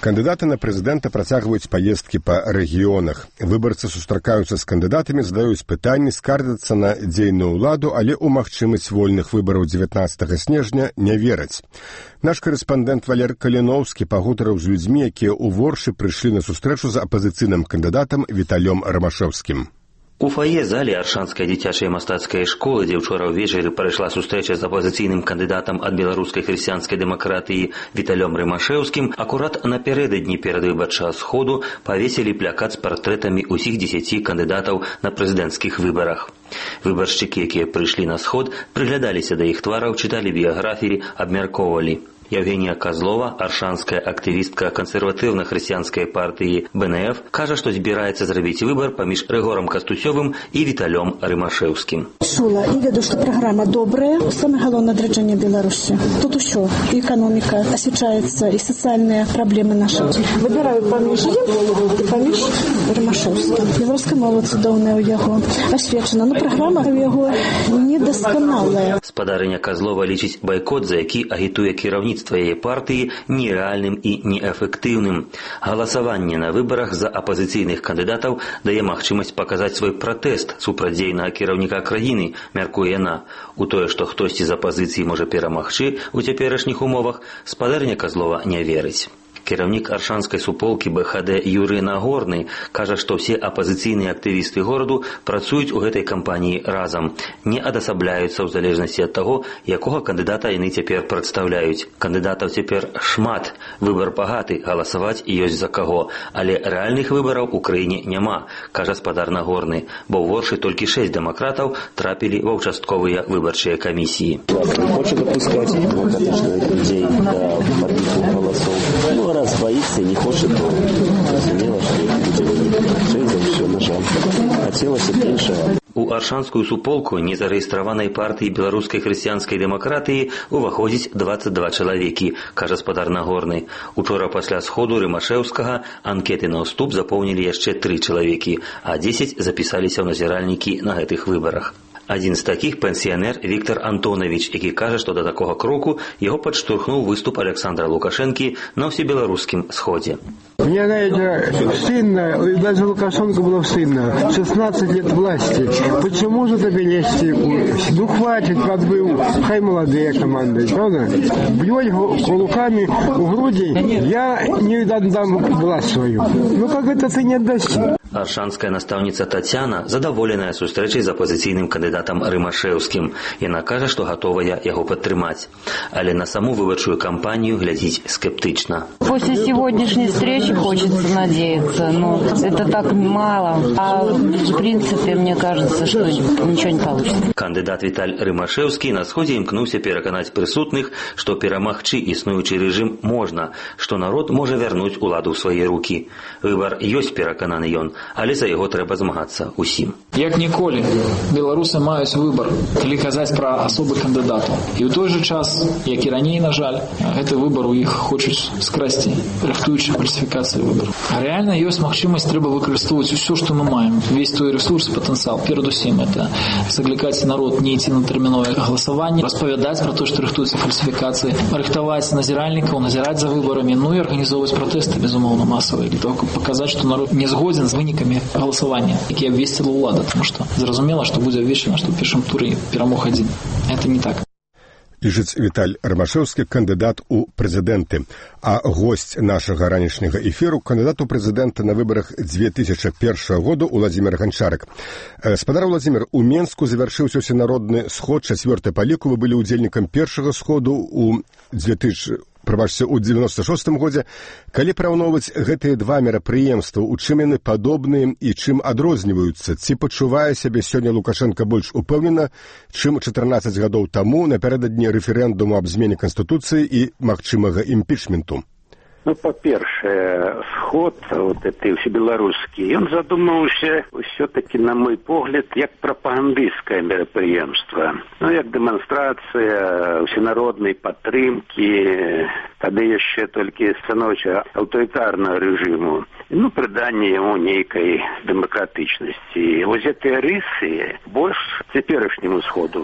Кандыдаты на прэзідэнта працягваюць паездкі па рэгіёнах. Выбарцы сустракаюцца з кандыдатамі, задаюць пытанні, скардзяцца на дзейную ўладу, але ў магчымасць вольных выбараў дзевятнаццатага снежня не вераць. Наш корэспандэнт Валер Каліноўскі пагутарыў з людзьмі, якія ў Воршы прыйшлі на сустрэчу з апазіцыйным кандыдатам Віталём Рамашэўскім. У фае залі Аршанскай дзіцячай мастацкай школы, дзе ўчора ўвечары прайшла сустрэча з апазіцыйным кандыдатам ад беларускай хрысціянскай дэмакратыі Віталём Рымашэўскім, акурат напярэдадні перадвыбарчага сходу павесілі плакат з партрэтамі ўсіх дзесяці кандыдатаў на прэзідэнцкіх выбарах. Выбаршчыкі, якія прыйшлі на сход, прыглядаліся да іх твараў, чыталі біяграфіі, абмяркоўвалі. Евгения Козлова, аршанская активистка консервативно-христианской партии Бэ Эн Эф, кажа, што збіраецца зрабіць выбар паміж Рыгорам Кастусёвым і Віталём Рымашэўскім. Чула і веду, што праграма добрая. Самае галоўнае адраджэнне Беларусі. Тут усё, і эканоміка асвячаецца, і сацыяльныя праблемы нашы. Выбіраю паміж ім і паміж Рымашэўскім. Беларуская мова цудоўная ў яго, асвечана, но праграма ў яго недасканалая. Спадарыня Козлова лічыць байкот, за які агітуе кіраўніцтва яе партыі, нерэальным і неэфектыўным. Галасаванне на выбарах за апазіцыйных кандыдатаў дае магчымасць паказаць свой пратэст супраць дзейнага кіраўніка краіны, мяркуе яна. У тое, што хтосьці з апазіцыі можа перамагчы ў цяперашніх умовах, спадарня Козлова не верыць. Кіраўнік аршанскай суполкі Бэ Ха Дэ Юрый Нагорны кажа, што ўсе апазіцыйныя актывісты гораду працуюць у гэтай кампаніі разам, не адасабляюцца ў залежнасці ад таго, якога кандыдата яны цяпер прадстаўляюць. Кандыдатаў цяпер шмат, выбар багаты, галасаваць ёсць за каго, але рэальных выбараў у краіне няма, кажа спадар Нагорны, бо ў Воршы толькі шэсць дэмакратаў трапілі ва ўчастковыя выбарчыя камісіі. Хоча дапускаць демократычных людзей да падліку галасоў. Раз боится и не хочет, то разумела, что это будет шесть, все, на жаль. Хотелось и меньше. У аршанскую суполку незарэестраванай партыі беларускай хрысціянскай дэмакратыі уваходзіць дваццаць два чалавекі, кажа спадар Нагорны. Учора пасля сходу Рымашэўскага анкеты на ўступ запоўнілі яшчэ тры чалавекі, а дзесяць запісаліся ў назіральнікі на гэтых выбарах. Адзін з такіх пенсіянер Віктор Антонович, які кажа, што да такога кроку яго падштурхнуў выступ Александра Лукашэнкі на ўсебеларускім сходзе. Мне, знаете, стыдно, даже Лукашенко было стыдно. шестнадцать лет власти. Почему же тебе лезть? Ну, хватит, подбыл. Хай молодые команды, правда? Бьет кулаками у груди. Я не отдам власть свою. Ну, как это ты не отдашь? Аршанская настаўніца Тацяна задаволеная сустрэчай з апазіцыйным кандыдатам Рымашэўскім. Яна кажа, што гатовая яго падтрымаць. Але на саму выбарчую кампанію глядзіць скептычна. После сегодняшней встречи хочется надеяться, но это так мало. А в принципе, мне кажется, что ничего не получится. Кандыдат Віталь Рымашэўскі на сходзе імкнуўся пераканаць прысутных, што перамагчы існуючы рэжым можна, што народ можа вярнуць уладу ў свае рукі. Выбар ёсць, перакананы ён, але за яго трэба змагацца усім. Як ніколі, беларусы маюць выбар, калі казаць пра асобы кандыдатаў. І ў той жа час, як і раней, на жаль, гэты выбар у іх хочуць скрасці, рыхтуючы фальсіфікацыі выбараў. Рэальна ёсць магчымасць, трэба выкарыстоўваць усё, што мы маем. Весь той рэсурс, патэнцыял. Перадусім, это заклікаць народ не ісці на тэрміновае галасаванне, распавядаць пра то, што рыхтуюцца фальсіфікацыі, рыхтаваць назіральнікаў, назіраць за выбарамі, ну і арганізоўваць пратэсты, безумоўна, масавыя, для того, каб паказаць, што народ не згодзін з вынікамі галасавання, які абвесціла ўлада, тому што зразумела, што будзе абвешчана, што ў першым туры перамог адзін. Это не так. Лічыць Віталь Рамашэўскі, кандыдат у прэзідэнты. А госць нашага ранішняга эфіру, кандыдат у прэзідэнта на выбарах дзве тысячы першага году Уладзімір Ганчарак. Спадар Уладзімір, у Менску завяршыўся ўсенародны сход, чацвёрты па ліку. Вы былі ўдзельнікам першага сходу у дзве тысячы прабачце, у дзевяноста шостым годзе. Калі параўноўваць гэтыя два мерапрыемствы, у чым яны падобныя і чым адрозніваюцца? Ці пачувае сябе сёння Лукашенка больш упэўнена, чым чатырнаццаць гадоў таму напярэдадні рэферэндуму аб змене Канстытуцыі і магчымага імпічменту? Ну, по-першае, сход вот этой всебеларускі, ён задумаўся ўсё-таки, на мой погляд, як прапагандысцкае мерапрыемства. Ну, як дэманстрацыя усенароднай падтрымкі, тады яшчэ толькі становіча аўтарытарнага рэжыму. Ну, прыданне яму нейкай дэмакратычнасці. Вось гэтыя рысы больш цяперашняму сходу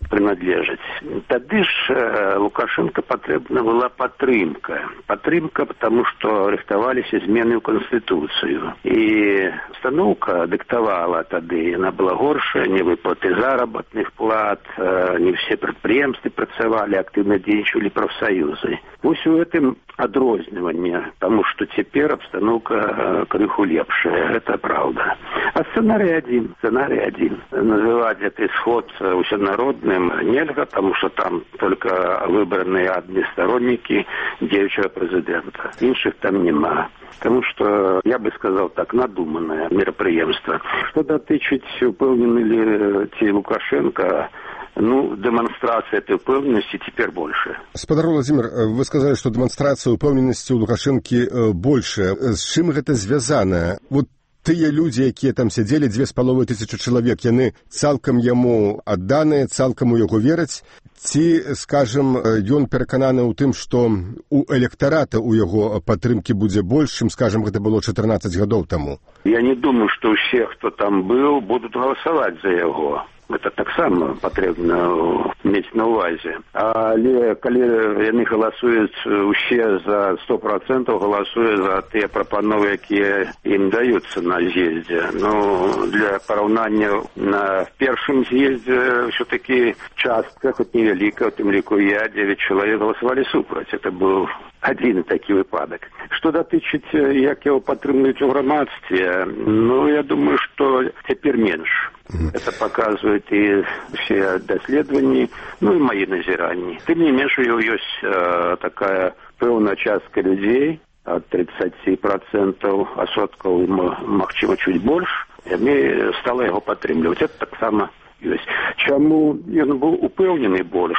принадлежаць. Тады ж э, Лукашенко патрэбна была падтрымка. Падтрымка, потому что рыхтаваліся змены ў Конституцию. И установка диктовала тады, она была горшая, не выплаты заработных плат, э, не все предприемства працавали, активно дзейнічалі профсоюзы. Вось у этом адрозніванне, потому что теперь обстановка э, крыху лепшая, это правда. А сценарий один, сценарий один. Называть этот исход всенародным нельзя, потому что там только выбранные односторонники действующего президента. Інших там нема. Потому что, я бы сказал так, надуманное мероприемство. Что дотычить, упевнены ли те Лукашенко, ну, демонстрация этой упевненности теперь больше. Спадар Владимир, вы сказали, что демонстрация упевненности у Лукашенко больше. С чем это связано? Вот тыя людзі, якія там сядзелі, дзве з паловай тысячы чалавек, яны цалкам яму адданыя, цалкам у яго вераць, ці, скажем, ён перакананы ў тым, што у электарата у яго падтрымкі будзе больш, чым, скажем, гэта было чатырнаццаць гадоў таму? Я не думаю, што ўсе, хто там быў, будуць галасаваць за яго. Это таксама патрэбна мець на ўвазе. Але калі яны галасуюць усе за сто процентов, галасуюць за тыя прапановы, якія ім даюцца на з'ездзе. Ну, для параўнання на першым з'ездзе ўсё-таки частка, хоць невялікая, у тым ліку я, девять чалавек галасавалі супраць. Это быў один такі выпадак. Што датычыць, як яго падтрымліваюць у грамадстве, ну, я думаю, што цяпер менш. Это показывают и все исследования, ну и мои назирания. Тем не меньше, есть э, такая певная частка людей, от тридцати процентов, а сотков, максимум чуть больше, и мне стало его подтримливать. Это так само есть. Чему он был упевненный больше?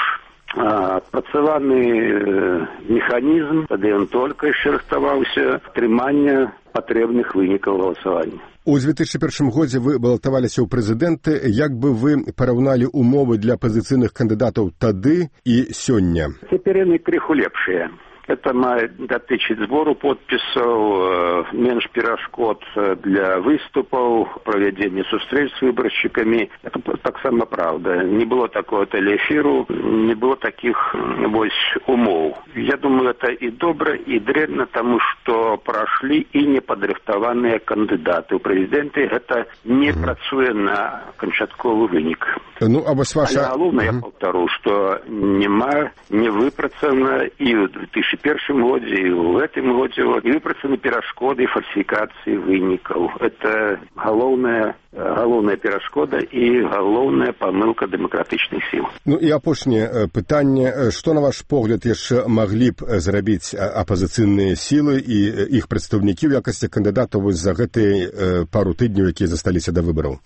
А, працаваны э, механизм, тогда он только еще рыхтаваўся, трымання патрэбных вынікаў галасавання. У две тысячи первом годзе вы балатаваліся ў прэзідэнты. Як бы вы параўналі умовы для апазіцыйных кандыдатаў тады і сёння? Цяпер яны крыху лепшыя. Это мае датычыць збору подпісаў, менш перашкод для выступаў, правядзення сустрэч з выбаршчыкамі. Это таксама правда. Не было такого телеэфіру, не было таких вось умоў. Я думаю, это и добра, и дрэнна, тому что прошли и непадрыхтаваныя кандыдаты. У прэзідэнты гэта не mm-hmm. працуе на канчатковы вынік. Ну, а вось ваша... Але галоўнае, mm-hmm. я паўтару, што нема, не выпрацавана і ў две тысячи первом годзе, і ў гэтым годзе не выпрацаваны перашкоды фальсіфікацыі вынікаў. Это галоўная, галоўная перашкода і галоўная памылка дэмакратычных сіл. Ну і апошняе пытанне. Што, на ваш погляд, яшчэ маглі б зрабіць апазіцыйныя сілы і іх прадстаўнікі ў якасці кандыдатаў вось за гэтыя пару тыдняў, якія засталіся да выбараў?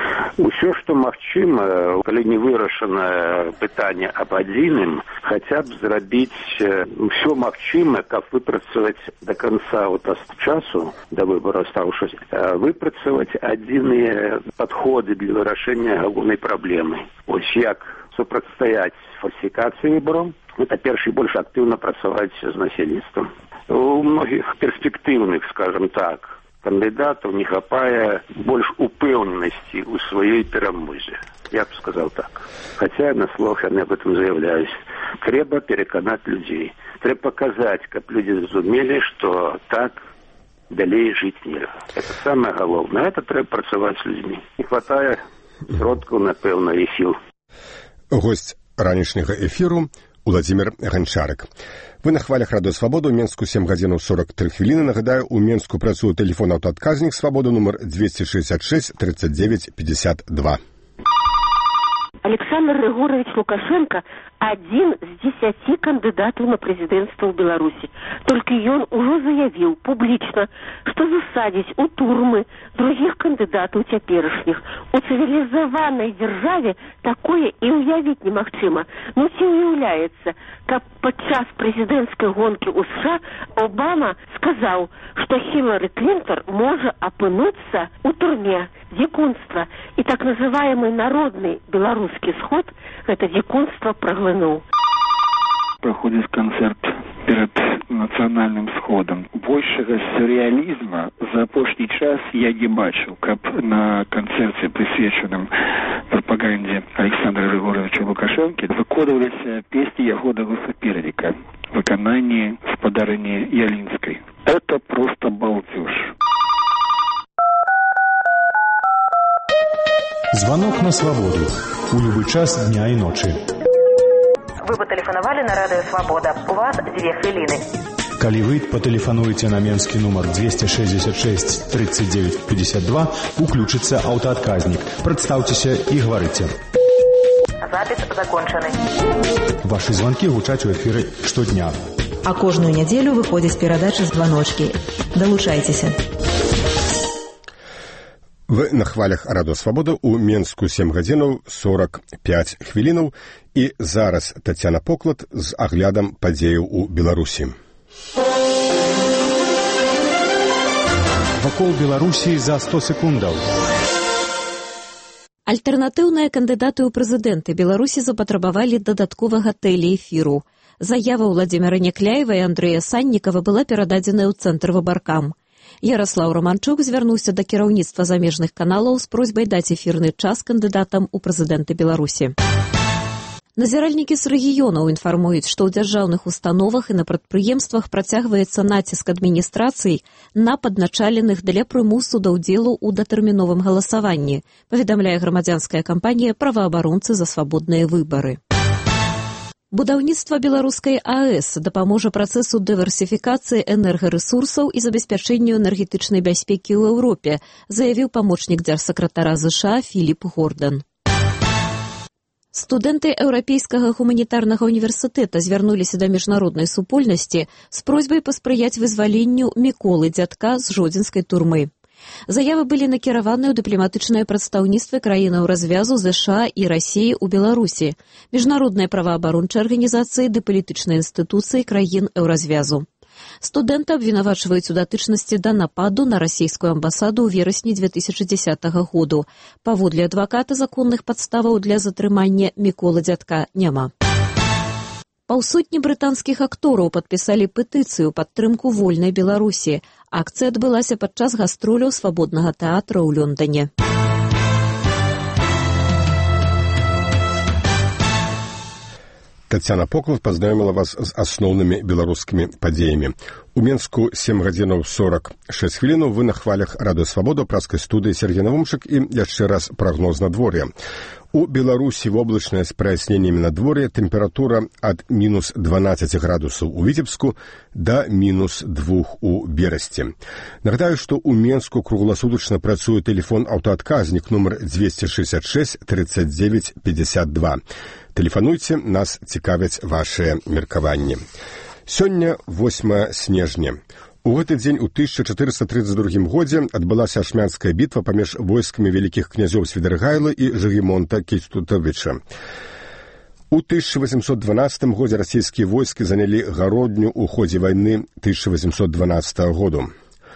Усё, што магчыма, калі не вырашана пытанне аб адзіным, хаця б зрабіць усё магчыма, каб выпрацаваць да канца вот часу, да выбараў астаўшыся, выпрацаваць адзіныя падходы для вырашэння галоўнай праблемы. Ось як супрацьстаяць фальсіфікацыі выбараў, гэта перш і больш актыўна працаваць з насельніцтвам. У многіх перспектыўных, скажем так, кандидатов не хапае больш упэўненасці ў сваёй перамозе. Я б сказал так. Хотя на слов я об этом заявляюсь. Трэба переконать людей. Трэба показать, как люди зразумелі, что так далей жить нельга. Это самое главное. Это трэба працаваць с людьми. Не хватае сродкаў, напэўна, і сил. Гость ранішняга эфіру Владимир Ганчарык. Вы на хвалях Радыё Свабода. У Менску сем гадзінаў сорок тры хвіліны. Нагадаю, у Менску працуе тэлефон аўтаадказнік Свабода нумар двести шестьдесят шесть тридцать девять пятьдесят два. Александр Григорьевич Лукашенко один з десяти кандидатов на президентство в Беларуси. Только он уже заявил публично, что засадить у турмы других кандидатов теперешних. У цивилизованной державе такое и уявить немагчыма. Но ці уяўляецца, как подчас президентской гонки у США Обама сказал, что Хиллари Клинтон может опынуться у турме. Дикунство. И так называемый народный белорусский сход это дикунство проглянул. Проходит концерт перад нацыянальным сходам. Большага сюрреалізма за апошні час я не бачыў, каб на канцэрце, прысвечаным прапагандзе Александра Григорьевича Лукашэнкі, выконваліся песні ягонага суперніка в выкананні спадарыні Ялінскай. Это просто балдеж. Звонок на свободу. У любой час дня и ночи. Вы патэлефанавалі на радыё «Свабода». У вас дзве хвіліны. Калі вы патэлефануеце на менскі нумар двести шестьдесят шесть тридцать девять пятьдесят два, уключыцца аўтаадказнік. Прадстаўцеся і гаварыце. Запіс закончаны. Ваши звонки гучаць у эфіры штодня. А кожную нядзелю выходзіць перадача «Званочкі». Далучайцеся. Вы на хвалях радыё «Свабода» у Менску сем гадзінаў сорок пять хвілінаў і зараз Тацяна Поклад з аглядам падзеяў у Беларусі. Вакол Беларусі за сто секундаў. Альтэрнатыўныя кандыдаты ў прэзідэнты Беларусі запатрабавалі дадатковага тэлеэфіру. Заява Владзіміра Някляева і Андрэя Саннікава была перададзеная ў цэнтр выбаркам. Яраслаў Романчук звярнуўся да кіраўніцтва замежных каналаў з просьбай даць эфірны час кандыдатам у прэзідэнты Беларусі. Назіральнікі з рэгіёнаў інфармуюць, што ў дзяржаўных установах і на прадпрыемствах працягваецца націск адміністрацый на падначаленых для прымусу да ўдзелу ў датэрміновым галасаванні, паведамляе грамадзянская кампанія «Праваабаронцы за свабодныя выбары». Будаўніцтва беларускай АЭС дапаможа працэсу дыверсіфікацыі энергарэсурсаў і забеспячэнню энергетычнай бяспекі ў Еўропе, заявіў памочнік дзяржсакратара ЗША Філіп Гордан. Студэнты Еўрапейскага гуманітарнага універсітэта звярнуліся да міжнароднай супольнасці з просьбай паспрыяць вызваленню Міколы Дзядка з жодзінскай турмы. Заявы былі накіраваныя ў дыпламатычныя прадстаўніцтвы краінаў развязу ЗША і Расіі ў Беларусі, міжнародныя праваабарончыя арганізацыі ды палітычныя інстытуцыі краін еўразвязу. Студэнты абвінавачваюць у датычнасці да нападу на расійскую амбасаду ў верасні две тысячы дзесятага году. Паводле адваката законных падставаў для затрымання Міколы Дзядка няма. Паўсотні брытанскіх актораў падпісалі петыцыю ў падтрымку вольнай Беларусі. Акцыя адбылася падчас гастроляў свабоднага тэатра ў Лондане. Тацяна Поклад пазнаёміла вас з асноўнымі беларускімі падзеямі. У Менску сем гадзінаў сорок шесть хвілінаў. Вы на хвалях радыё «Свабода» праскай студыі Сергей Навумчык і яшчэ раз прагноз надвор'я. У Беларусі воблачнае з праясненнямі надвор'я, тэмпература ад мінус дванаццаць градусаў у Віцебску да мінус двух у Берасці. Нагадаю, што ў Менску кругласутачна працуе тэлефон аўтаадказнік нумар двести шестьдесят шесть тридцать девять пятьдесят два. Тэлефануйце, нас цікавяць вашыя меркаванні. Сёння восьмае снежня. У гэты дзень у тысяча чатырыста тридцать другім годзе адбылася ашмянская бітва паміж войскамі вялікіх князёў Свідэргайла і Жыгімонта Кельстутавіча. У тысяча восемьсот дванадцатым годзе расійскія войскі занялі Гародню ў ходзе вайны тысяча восемьсот дванадцатага году.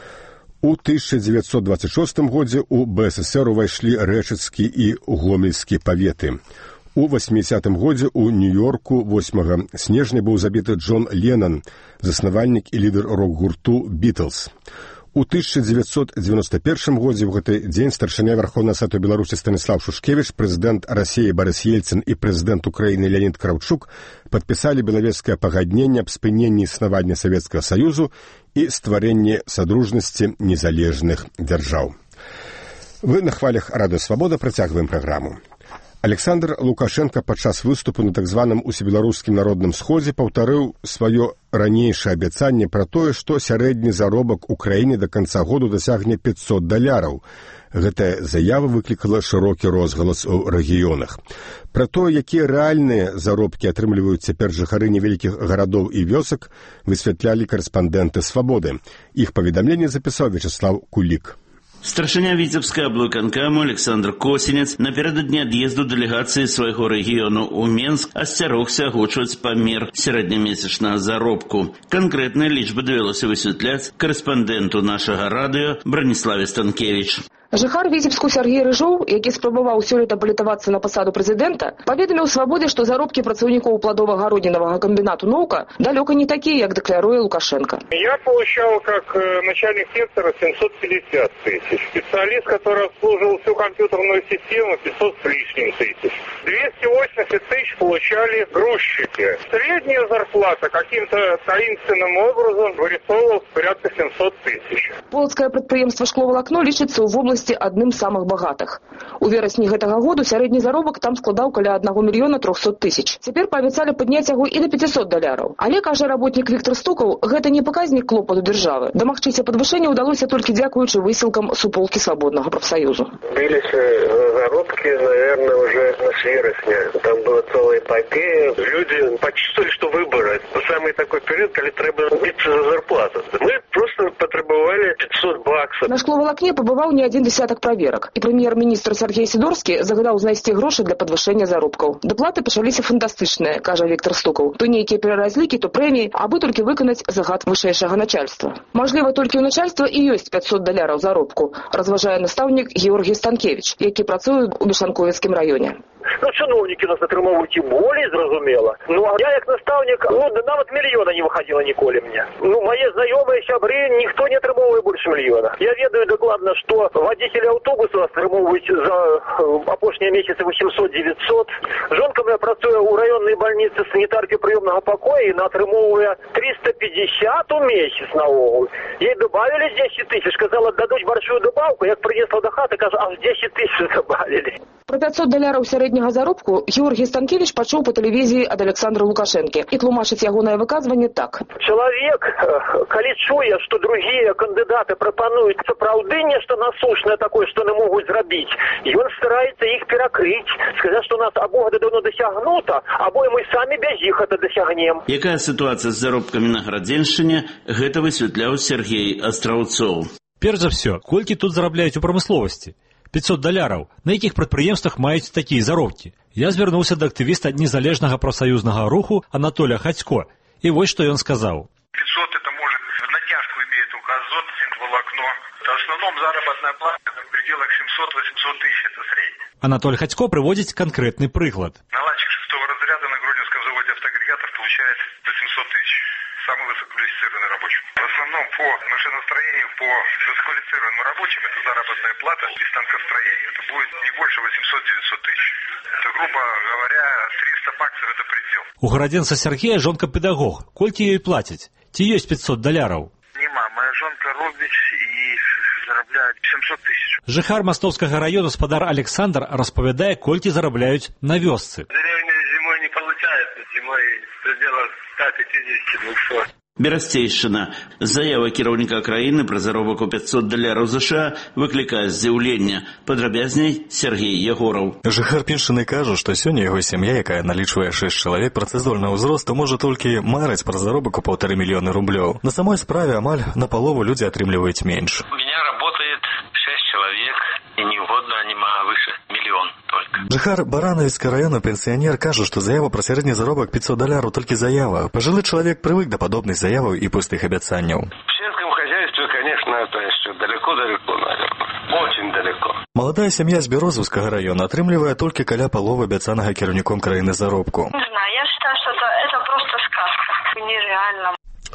У тысяча девятьсот двадцать шостым годзе у БССР увайшлі Рэчыцкі і Гомельскі паветы. У восьмідзесятым годзе ў Нью-Йорку восьмага снежня быў забіты Джон Леннон, заснавальнік і лідар рок-гурту «Бітлз». У тысяча девятьсот девяносто первым годзе ў гэты дзень старшыня Верховнага Савету Беларусі Станіслав Шушкевіч, прэзідэнт Расіі Барыс Ельцын і прэзідэнт Украіны Леонід Краўчук падпісалі белавежскае пагадненне аб спыненні існавання Савецкага Саюзу і стварэнні садружнасці незалежных дзяржаў. Вы на хвалях радыё «Свабода» працягваем праграму. Александр Лукашенко падчас выступу на так званым усебеларускім народным сходзе паўтарыў сваё ранейшае абяцанне пра тое, што сярэдні заробак у краіне да канца году дасягне пятьсот даляраў. Гэтая заява выклікала шырокі розгалас у рэгіёнах. Пра тое, якія рэальныя заробкі атрымліваюць цяпер жыхары невялікіх гарадоў і вёсак, высвятлялі карэспандэнты «Свабоды». Іх паведамленне запісаў Вячеслав Кулик. Старшыня Віцебскага аблвыканкаму Александр Косінец напярэдадні ад'езду дэлегацыі свайго рэгіёну ў Менск асцярогся агучваць памер сярэднямесячнага заробку. Канкрэтныя лічбы давялося высвятляць карэспандэнту нашага радыё Браніславе Станкевіч. Жыхар Віцебску Сергей Рыжоў, які спрабаваў сёлета балетавацца на пасаду прэзідэнта, паведаміў Свабодзе, што заробкі працаўнікоў пладова-гароднінавага комбината «Новка» далёка не такие, як дэкларуе Лукашенко. Я получал как начальник сектора семьсот пятьдесят тысяч. Специалист, который обслуживал всю компьютерную систему, пятьсот с лишним тысяч. двести восемьдесят тысяч получали грузчики. Средняя зарплата каким-то таинственным образом вырисовывалась порядка семьсот тысяч. Полацкае прадпрыемства «Шкловалакно» лічыцца ў вобласці адным з самых багатых. У верасні гэтага году сярэдні заробак там складаў каля аднаго мільёна трохсот тысяч. Цяпер паабяцалі падняць яго і на пятьсот даляраў. Але, кажа работнік Віктор Стукаў, гэта не паказнік клопату дзяржавы. Дамагчыся падвышэння ўдалося толькі дзякуючы высілкам суполкі свабоднага прафсаюзу. Бились заробки, наверное, уже с вересня. Там была целая эпопея. Люди почувствовали, что выборы. Самый такой период, когда треба биться за зарплату. Мы просто потребовали пятьсот баксов. На шкловалакне пабываў не адзін десятак праверак. І прэм'ер-міністр Сергей Сидорскі загадаў знайсці грошы для падвышэння заробкаў. Даплаты пачаліся фантастычныя, кажа Віктор Стукаў. То нейкія пераразлікі, то прэміі, абы толькі выканаць загад вышэйшага начальства. Мажліва, толькі ў начальства і ёсць пятьсот даляраў заробку, разважае настаўнік Георгій Станкевич, які працуе ў Мешанковіцкім раёне. Ну, чиновники нас атрымоўваюць і болей, зразумела. Ну, а я як настаўнік, ну, нават мільёна не выходила ніколі мне. Ну, мои знаёмыя сябры, ніхто не атрымоўвае больше мільёна. Я ведаю докладно, что водители автобуса атрымоўваюць за апошнія месяцы восемьсот-девятьсот. Жонка моя працуе ў раённай больницы санітаркі прыёмнага пакоя і атрымоўвае триста пятьдесят у месяц наогул. Ей добавили десять тысяч, сказала, дадуць большую добавку, як принесла до хаты, кажа, аж десять тысяч добавили. Про пятьсот даляраў сярэдняга заробку Георгій Станкевич пачуў па тэлевізіі ад Александра Лукашэнкі і тлумачыць ягонае выказванне так. Чалавек, калі чуе, што другія кандыдаты прапануюць сапраўды нешта насушнае такое, што не могуць зрабіць, ён стараецца іх перакрыць, сказаць, што нас або гэта давно дасягнута, або мы самі без іх гэта дасягнем. Якая сітуацыя з заробкамі на Гарадзеншчыне, гэта высвятляў Сергей Астраўцоў. Перш за ўсё, колькі тут зарабляюць у прамысловасці? пятьсот даляраў. На якіх прадпрыемствах маюць такія заробкі? Я звярнуўся да актывіста незалежнага прафсаюзнага руху Анатоля Хацько. І вось што ён сказаў. пятьсот это может в натяжку имеет указот, синтволокно. В основном заработная плата в пределах семьсот-восемьсот тысяч, это средний. Анатоль Хацько прыводзіць канкрэтны прыклад. Наладчик шестого разряда на Гродненском заводе автоагрегатор получает до семьсот тысяч. Самый высококвалифицированный рабочий. В основном по машиностроению, по высококвалифицированным рабочим это заработная плата и станкостроение. Это будет не больше восемьсот-девятьсот тысяч. Это, грубо говоря, триста баксов это предел. У гарадзенца Сергея жонка педагог. Колькі ёй плацяць? Ці ёсць пятьсот даляраў? Нема. Моя жонка робіць и зарабляет семьсот тысяч. Жыхар Мастовскага раёна спадар Александр распавядае, колькі зарабляюць на вёсцы. Деревня зимой не получается. Зимой в пределах ста пятидесяти-двухсот. Берасцейшчына. Заява кіраўніка краіны пра заробак у пятьсот даляраў ЗША выклікае здзіўленне. Падрабязней Сергей Ягораў. Жыхар Піншчыны кажа, што сёння яго сям'я, якая налічвае шэсць чалавек працаздольнага ўзросту, можа толькі марыць пра заробак у паўтары мільёны рублёў. На самой справе амаль напалову людзі атрымліваюць менш. У меня работает шесть человек, и не угодно нема выше миллион только. Жыхар Барановіцкага раёна пенсіянер кажа, што заява пра сярэдні заробак пятьсот даляраў толькі заява. Пажылы чалавек прывык да падобных заяваў і пустых абяцанняў. В сельском хозяйстве, конечно, это еще далеко-далеко, наверное. Очень далеко. Маладая сям'я з Бярозаўскага раёна атрымлівае толькі каля паловы абяцанага кіраўніком краіны заробку. Не знаю, я считаю, что это, это просто сказка. Нереально.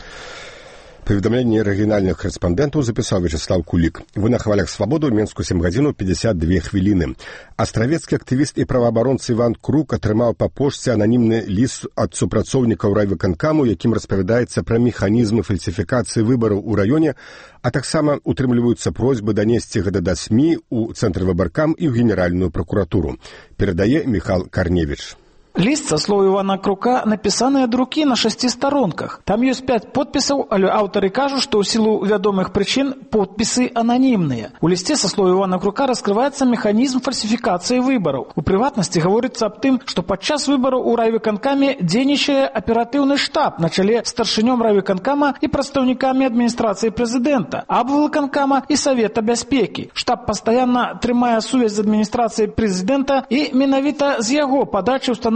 Паведамленне рэгіянальных корэспандэнтаў запісаў Вячеслав Кулік. Вы на хвалях свабоды ў Менску сем гадзін пятьдесят две хвіліны. Астравецкі актывіст і праваабаронца Іван Крук атрымаў па пошце ананімны ліст ад супрацоўнікаў райвыканкаму, якім распавядаецца пра механізмы фальсіфікацыі выбараў у раёне, а таксама утрымліваюцца просьбы данесці гэта да СМІ ў цэнтр выбаркам і ў генеральную пракуратуру. Перадае Міхал Карневіч. Лист, со слов Ивана Крука, написанный от руки на шести сторонках. Там есть пять подписов, але авторы кажут, что в силу вядомых причин подписы анонимные. У листе, со слов Ивана Крука, раскрывается механизм фальсификации выборов. У приватности говорится об том, что подчас выборов у райвыканкаме дзейнічае оперативный штаб на челе старшинем райвыканкама и представниками администрации президента, абвыканкама и Совета бяспеки. Штаб постоянно трымае сувязь с администрацией президента и менавіта з яго подачи устанавливает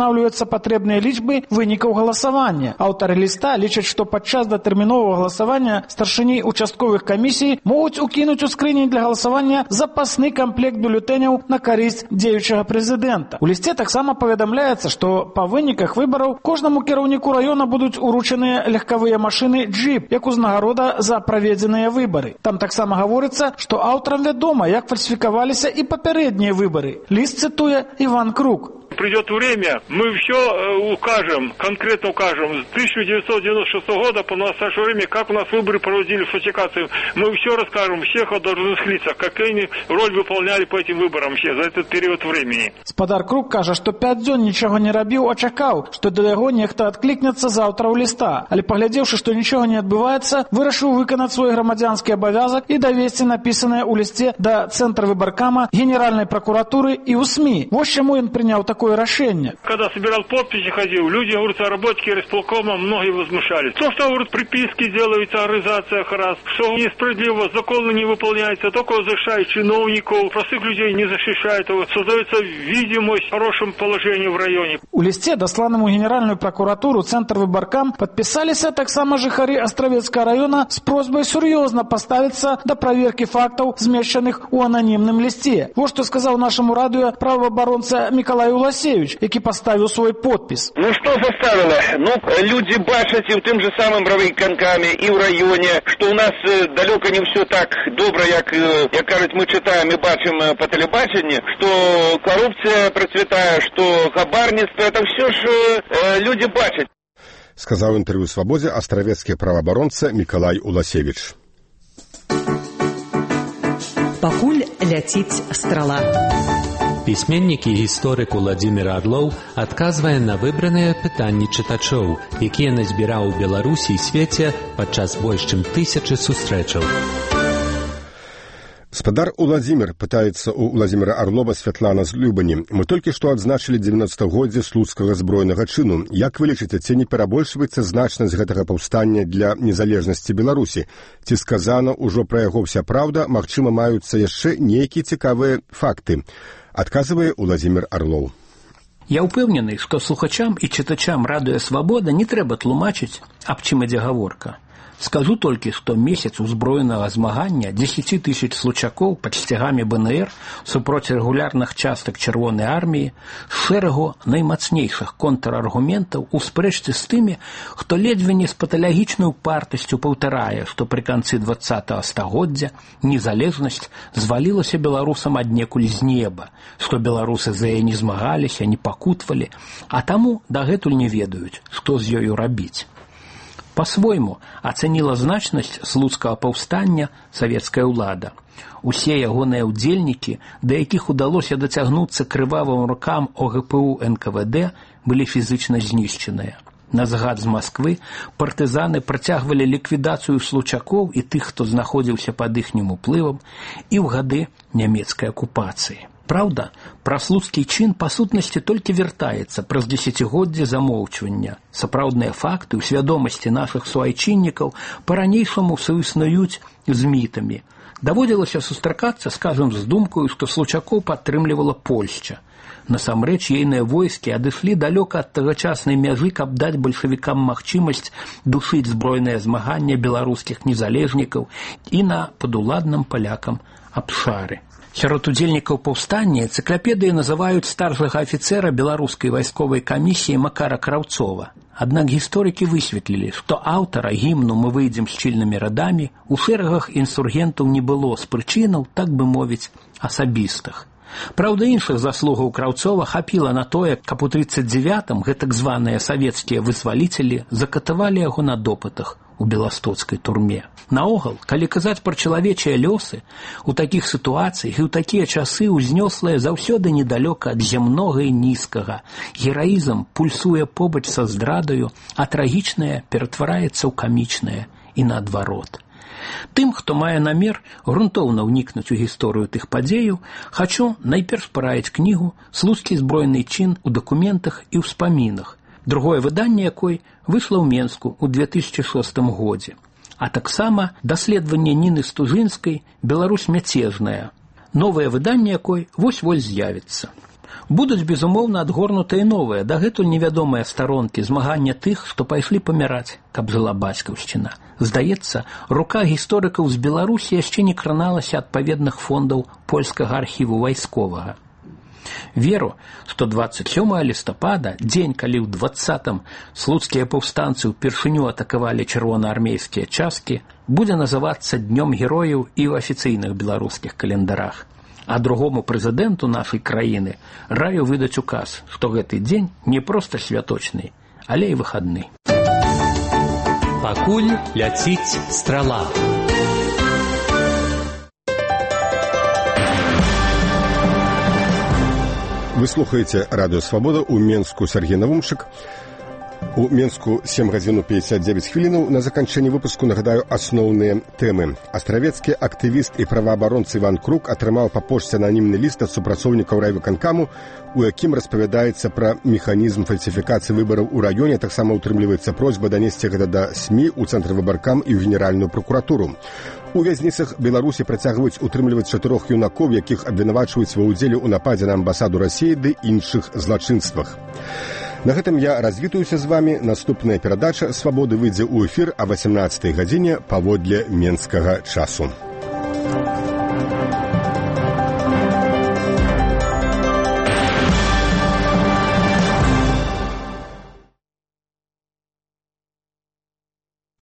устанавливаются потребные лічбы вынікаў галасавання. Аўтары ліста лічаць, што падчас датэрміновага галасавання старшыні участковых камісій могуць укінуць у скрыні для галасавання запасны камплект бюлетэняў на карысць дзеючага прэзідэнта. У лісце таксама паведамляецца, што па выніках выбараў кожнаму кіраўніку раёна будуць уручаныя легкавыя машыны джип, як узнагарода за праведзеныя выбары. Там таксама гаворыцца, што аўтарам вядома, як фальсификовались и папярэднія выборы. Лист цитуя Иван Круг. Придет время, мы все укажем, конкретно укажем. С тысяча девятьсот девяносто шестого года по настоящее время, как у нас выборы проводили фальсификацию, мы все расскажем, всех должностных лицах, какую они роль выполняли по этим выборам все за этот период времени. Спадар Круг кажа, што пяць дзён нічога не рабіў, а чакаў, што да яго нехта адклікнецца заўтра ў ліста. Але паглядзеўшы, што нічога не адбываецца, вырашыў выканаць свой грамадзянскі абавязак і давесці напісанае ў лісце да Цэнтра выбаркама, Генеральнай прокуратуры і ў СМИ. Вось чаму ён прыняў такое решение. Когда собирал подписи, ходил, люди, говорят, работники райисполкома, многие возмущались. То, что, говорят, приписки делаются о организациях раз, что несправедливо, законы не выполняются, только защищают чиновников, простых людей не защищают, создается видимость в хорошем положении в районе. У листе, досланному в Генеральную прокуратуру, Центр выборкам, подписались так само жыхары Островецкого района с просьбой серьезно поставиться до проверки фактов, змешчаных у анонимном листе. Вот что сказал нашему радио правооборонца Миколай Уласевич, який поставил свой подпис. Ну что заставило? Ну, люди бачат и в тем же самым правиканками, и в районе, что у нас э, далеко не все так добро, як, э, як кажуть, мы читаем и бачим э, по телебачению, что коррупция процветает, что хабарництво, это все ж э, люди бачат. Сказал в интервью «Свободе» островецкий правооборонца Миколай Уласевич. Пакуль ляціць страла. Пісьменнік і гісторык Уладзімір Арлоў адказвае на выбраныя пытанні чытачоў, якія назбіраў у Беларусі і свеце падчас больш чым тысячы сустрэчаў. Спадар Уладзімір, пытаецца у Уладзіміра Арлова Святлана з Любані. Мы толькі што адзначылі дзевяностагоддзе слуцкага збройнага чыну. Як вы лічыце, ці не перабольшваецца значнасць гэтага паўстання для незалежнасці Беларусі? Ці сказана ўжо пра яго вся праўда, магчыма, маюцца яшчэ нейкія цікавыя факты? Адказвае Уладзімір Арлоў. Я ўпэўнены, што слухачам і чытачам радыё «Свабода» не трэба тлумачыць, аб чым ідзе гаворка. Скажу толькі, што месяц узброенага змагання дзесяці тысяч случакоў пад сцягамі бэ эн эр супроць рэгулярных частак Чырвонай арміі шэрагу наймацнейшых контраргументаў у спрэчцы з тымі, хто ледзьве не з паталагічнай упартасцю паўтарае, што пры канцы двадцатага стагоддзя незалежнасць звалілася беларусам аднекуль з неба, што беларусы за яе не змагаліся, не пакутвалі, а таму дагэтуль не ведаюць, што з ёю рабіць. По-свойму ацаніла значнасць слуцкага паўстання савецкая ўлада. Усе ягоныя ўдзельнікі, да якіх удалося дацягнуцца крывавым рукам о гэ пэ у эн ка вэ дэ, былі фізычна знішчаныя. На загад з Масквы партызаны працягвалі ліквідацыю случакоў і тых, хто знаходзіўся пад іхнім уплывам, і ў гады нямецкай акупацыі. Праўда, пра слуцкі чын па сутнасці толькі вяртаецца праз дзесяцігоддзе замоўчвання. Сапраўдныя факты ў свядомасці нашых суайчыннікаў па-ранейшаму суіснуюць з мітамі. Даводзілася сустракацца, скажам, з думкаю, што случакоў падтрымлівала Польшча. Насамрэч, ейныя войскі адышлі далёка ад тагачаснай мяжы, каб даць бальшавікам магчымасць душыць збройнае змаганне беларускіх незалежнікаў і на падуладным палякам абшары. Сярод удзельнікаў паўстання энцыклапедыі называюць старшага афіцэра беларускай вайсковай камісіі Макара Краўцова. Аднак гісторыкі высветлілі, што аўтара гімну «Мы выйдзем шчыльнымі радамі» у шэрагах інсургентаў не было з прычынаў, так бы мовіць, асабістых. Праўда, іншых заслугаў Краўцова хапіла на тое, каб у трыццаць дзевятым гэтак званыя савецкія вызваліцелі закатавалі яго на допытах у беластоцкай турме. Наогул, калі казаць пра чалавечыя лёсы, у такіх сітуацыях і ў такія часы ўзнёслае заўсёды недалёка ад зямнога і нізкага. Гераізм пульсуе побач са здрадаю, а трагічнае ператвараецца ў камічнае і наадварот. Тым, хто мае намер грунтоўна ўнікнуць у гісторыю тых падзеяў, хачу найперш параіць кнігу «Слуцкі збройны чын у дакументах і ўспамінах», другое выданне якой выйшла ў Менску ў две тысячы шостым годзе. А таксама даследаванне Ніны Стужынскай «Беларусь мяцежная», новае выданне якой вось-вось з'явіцца. Будуць, безумоўна, адгорнутыя новыя, дагэтуль невядомыя старонкі змагання тых, што пайшлі паміраць, каб жыла бацькаўшчына. Здаецца, рука гісторыкаў з Беларусі яшчэ не краналася адпаведных фондаў польскага архіву вайсковага. Веру, што дваццаць сёмага лістапада, дзень, калі ў двадцатым слуцкія паўстанцы ўпершыню атакавалі чырвонаармейскія часткі, будзе называцца Днём герояў і ў афіцыйных беларускіх календарах. А другому прэзідэнту нашай краіны раю выдаць указ, што гэты дзень не проста святочны, але і выхадны. Пакуль ляціць страла. Вы слухаеце радыё «Свабода», у Менску Сергей Навумшык. У Менску сем гадзін пятьдесят девять хвілінаў. На заканчэнні выпуску нагадаю асноўныя тэмы. Астравецкі актывіст і праваабаронца Іван Крук атрымаў па пошце ананімны ліст ад супрацоўнікаў райвыканкаму, у якім распавядаецца пра механізм фальсіфікацыі выбараў у раёне, таксама ўтрымліваецца просьба данесці гэта да СМІ, у цэнтр выбаркам і ў генеральную пракуратуру. У вязніцах Беларусі працягваюць утрымліваць чатырох юнакоў, якіх абвінавачваюць ва ўдзеле ў нападзе на амбасаду Расіі ды іншых злачынствах. На гэтым я развітаюся з вамі. Наступная перадача «Свабоды» выйдзе ў эфір о восемнадцатай гадзіне паводле менскага часу.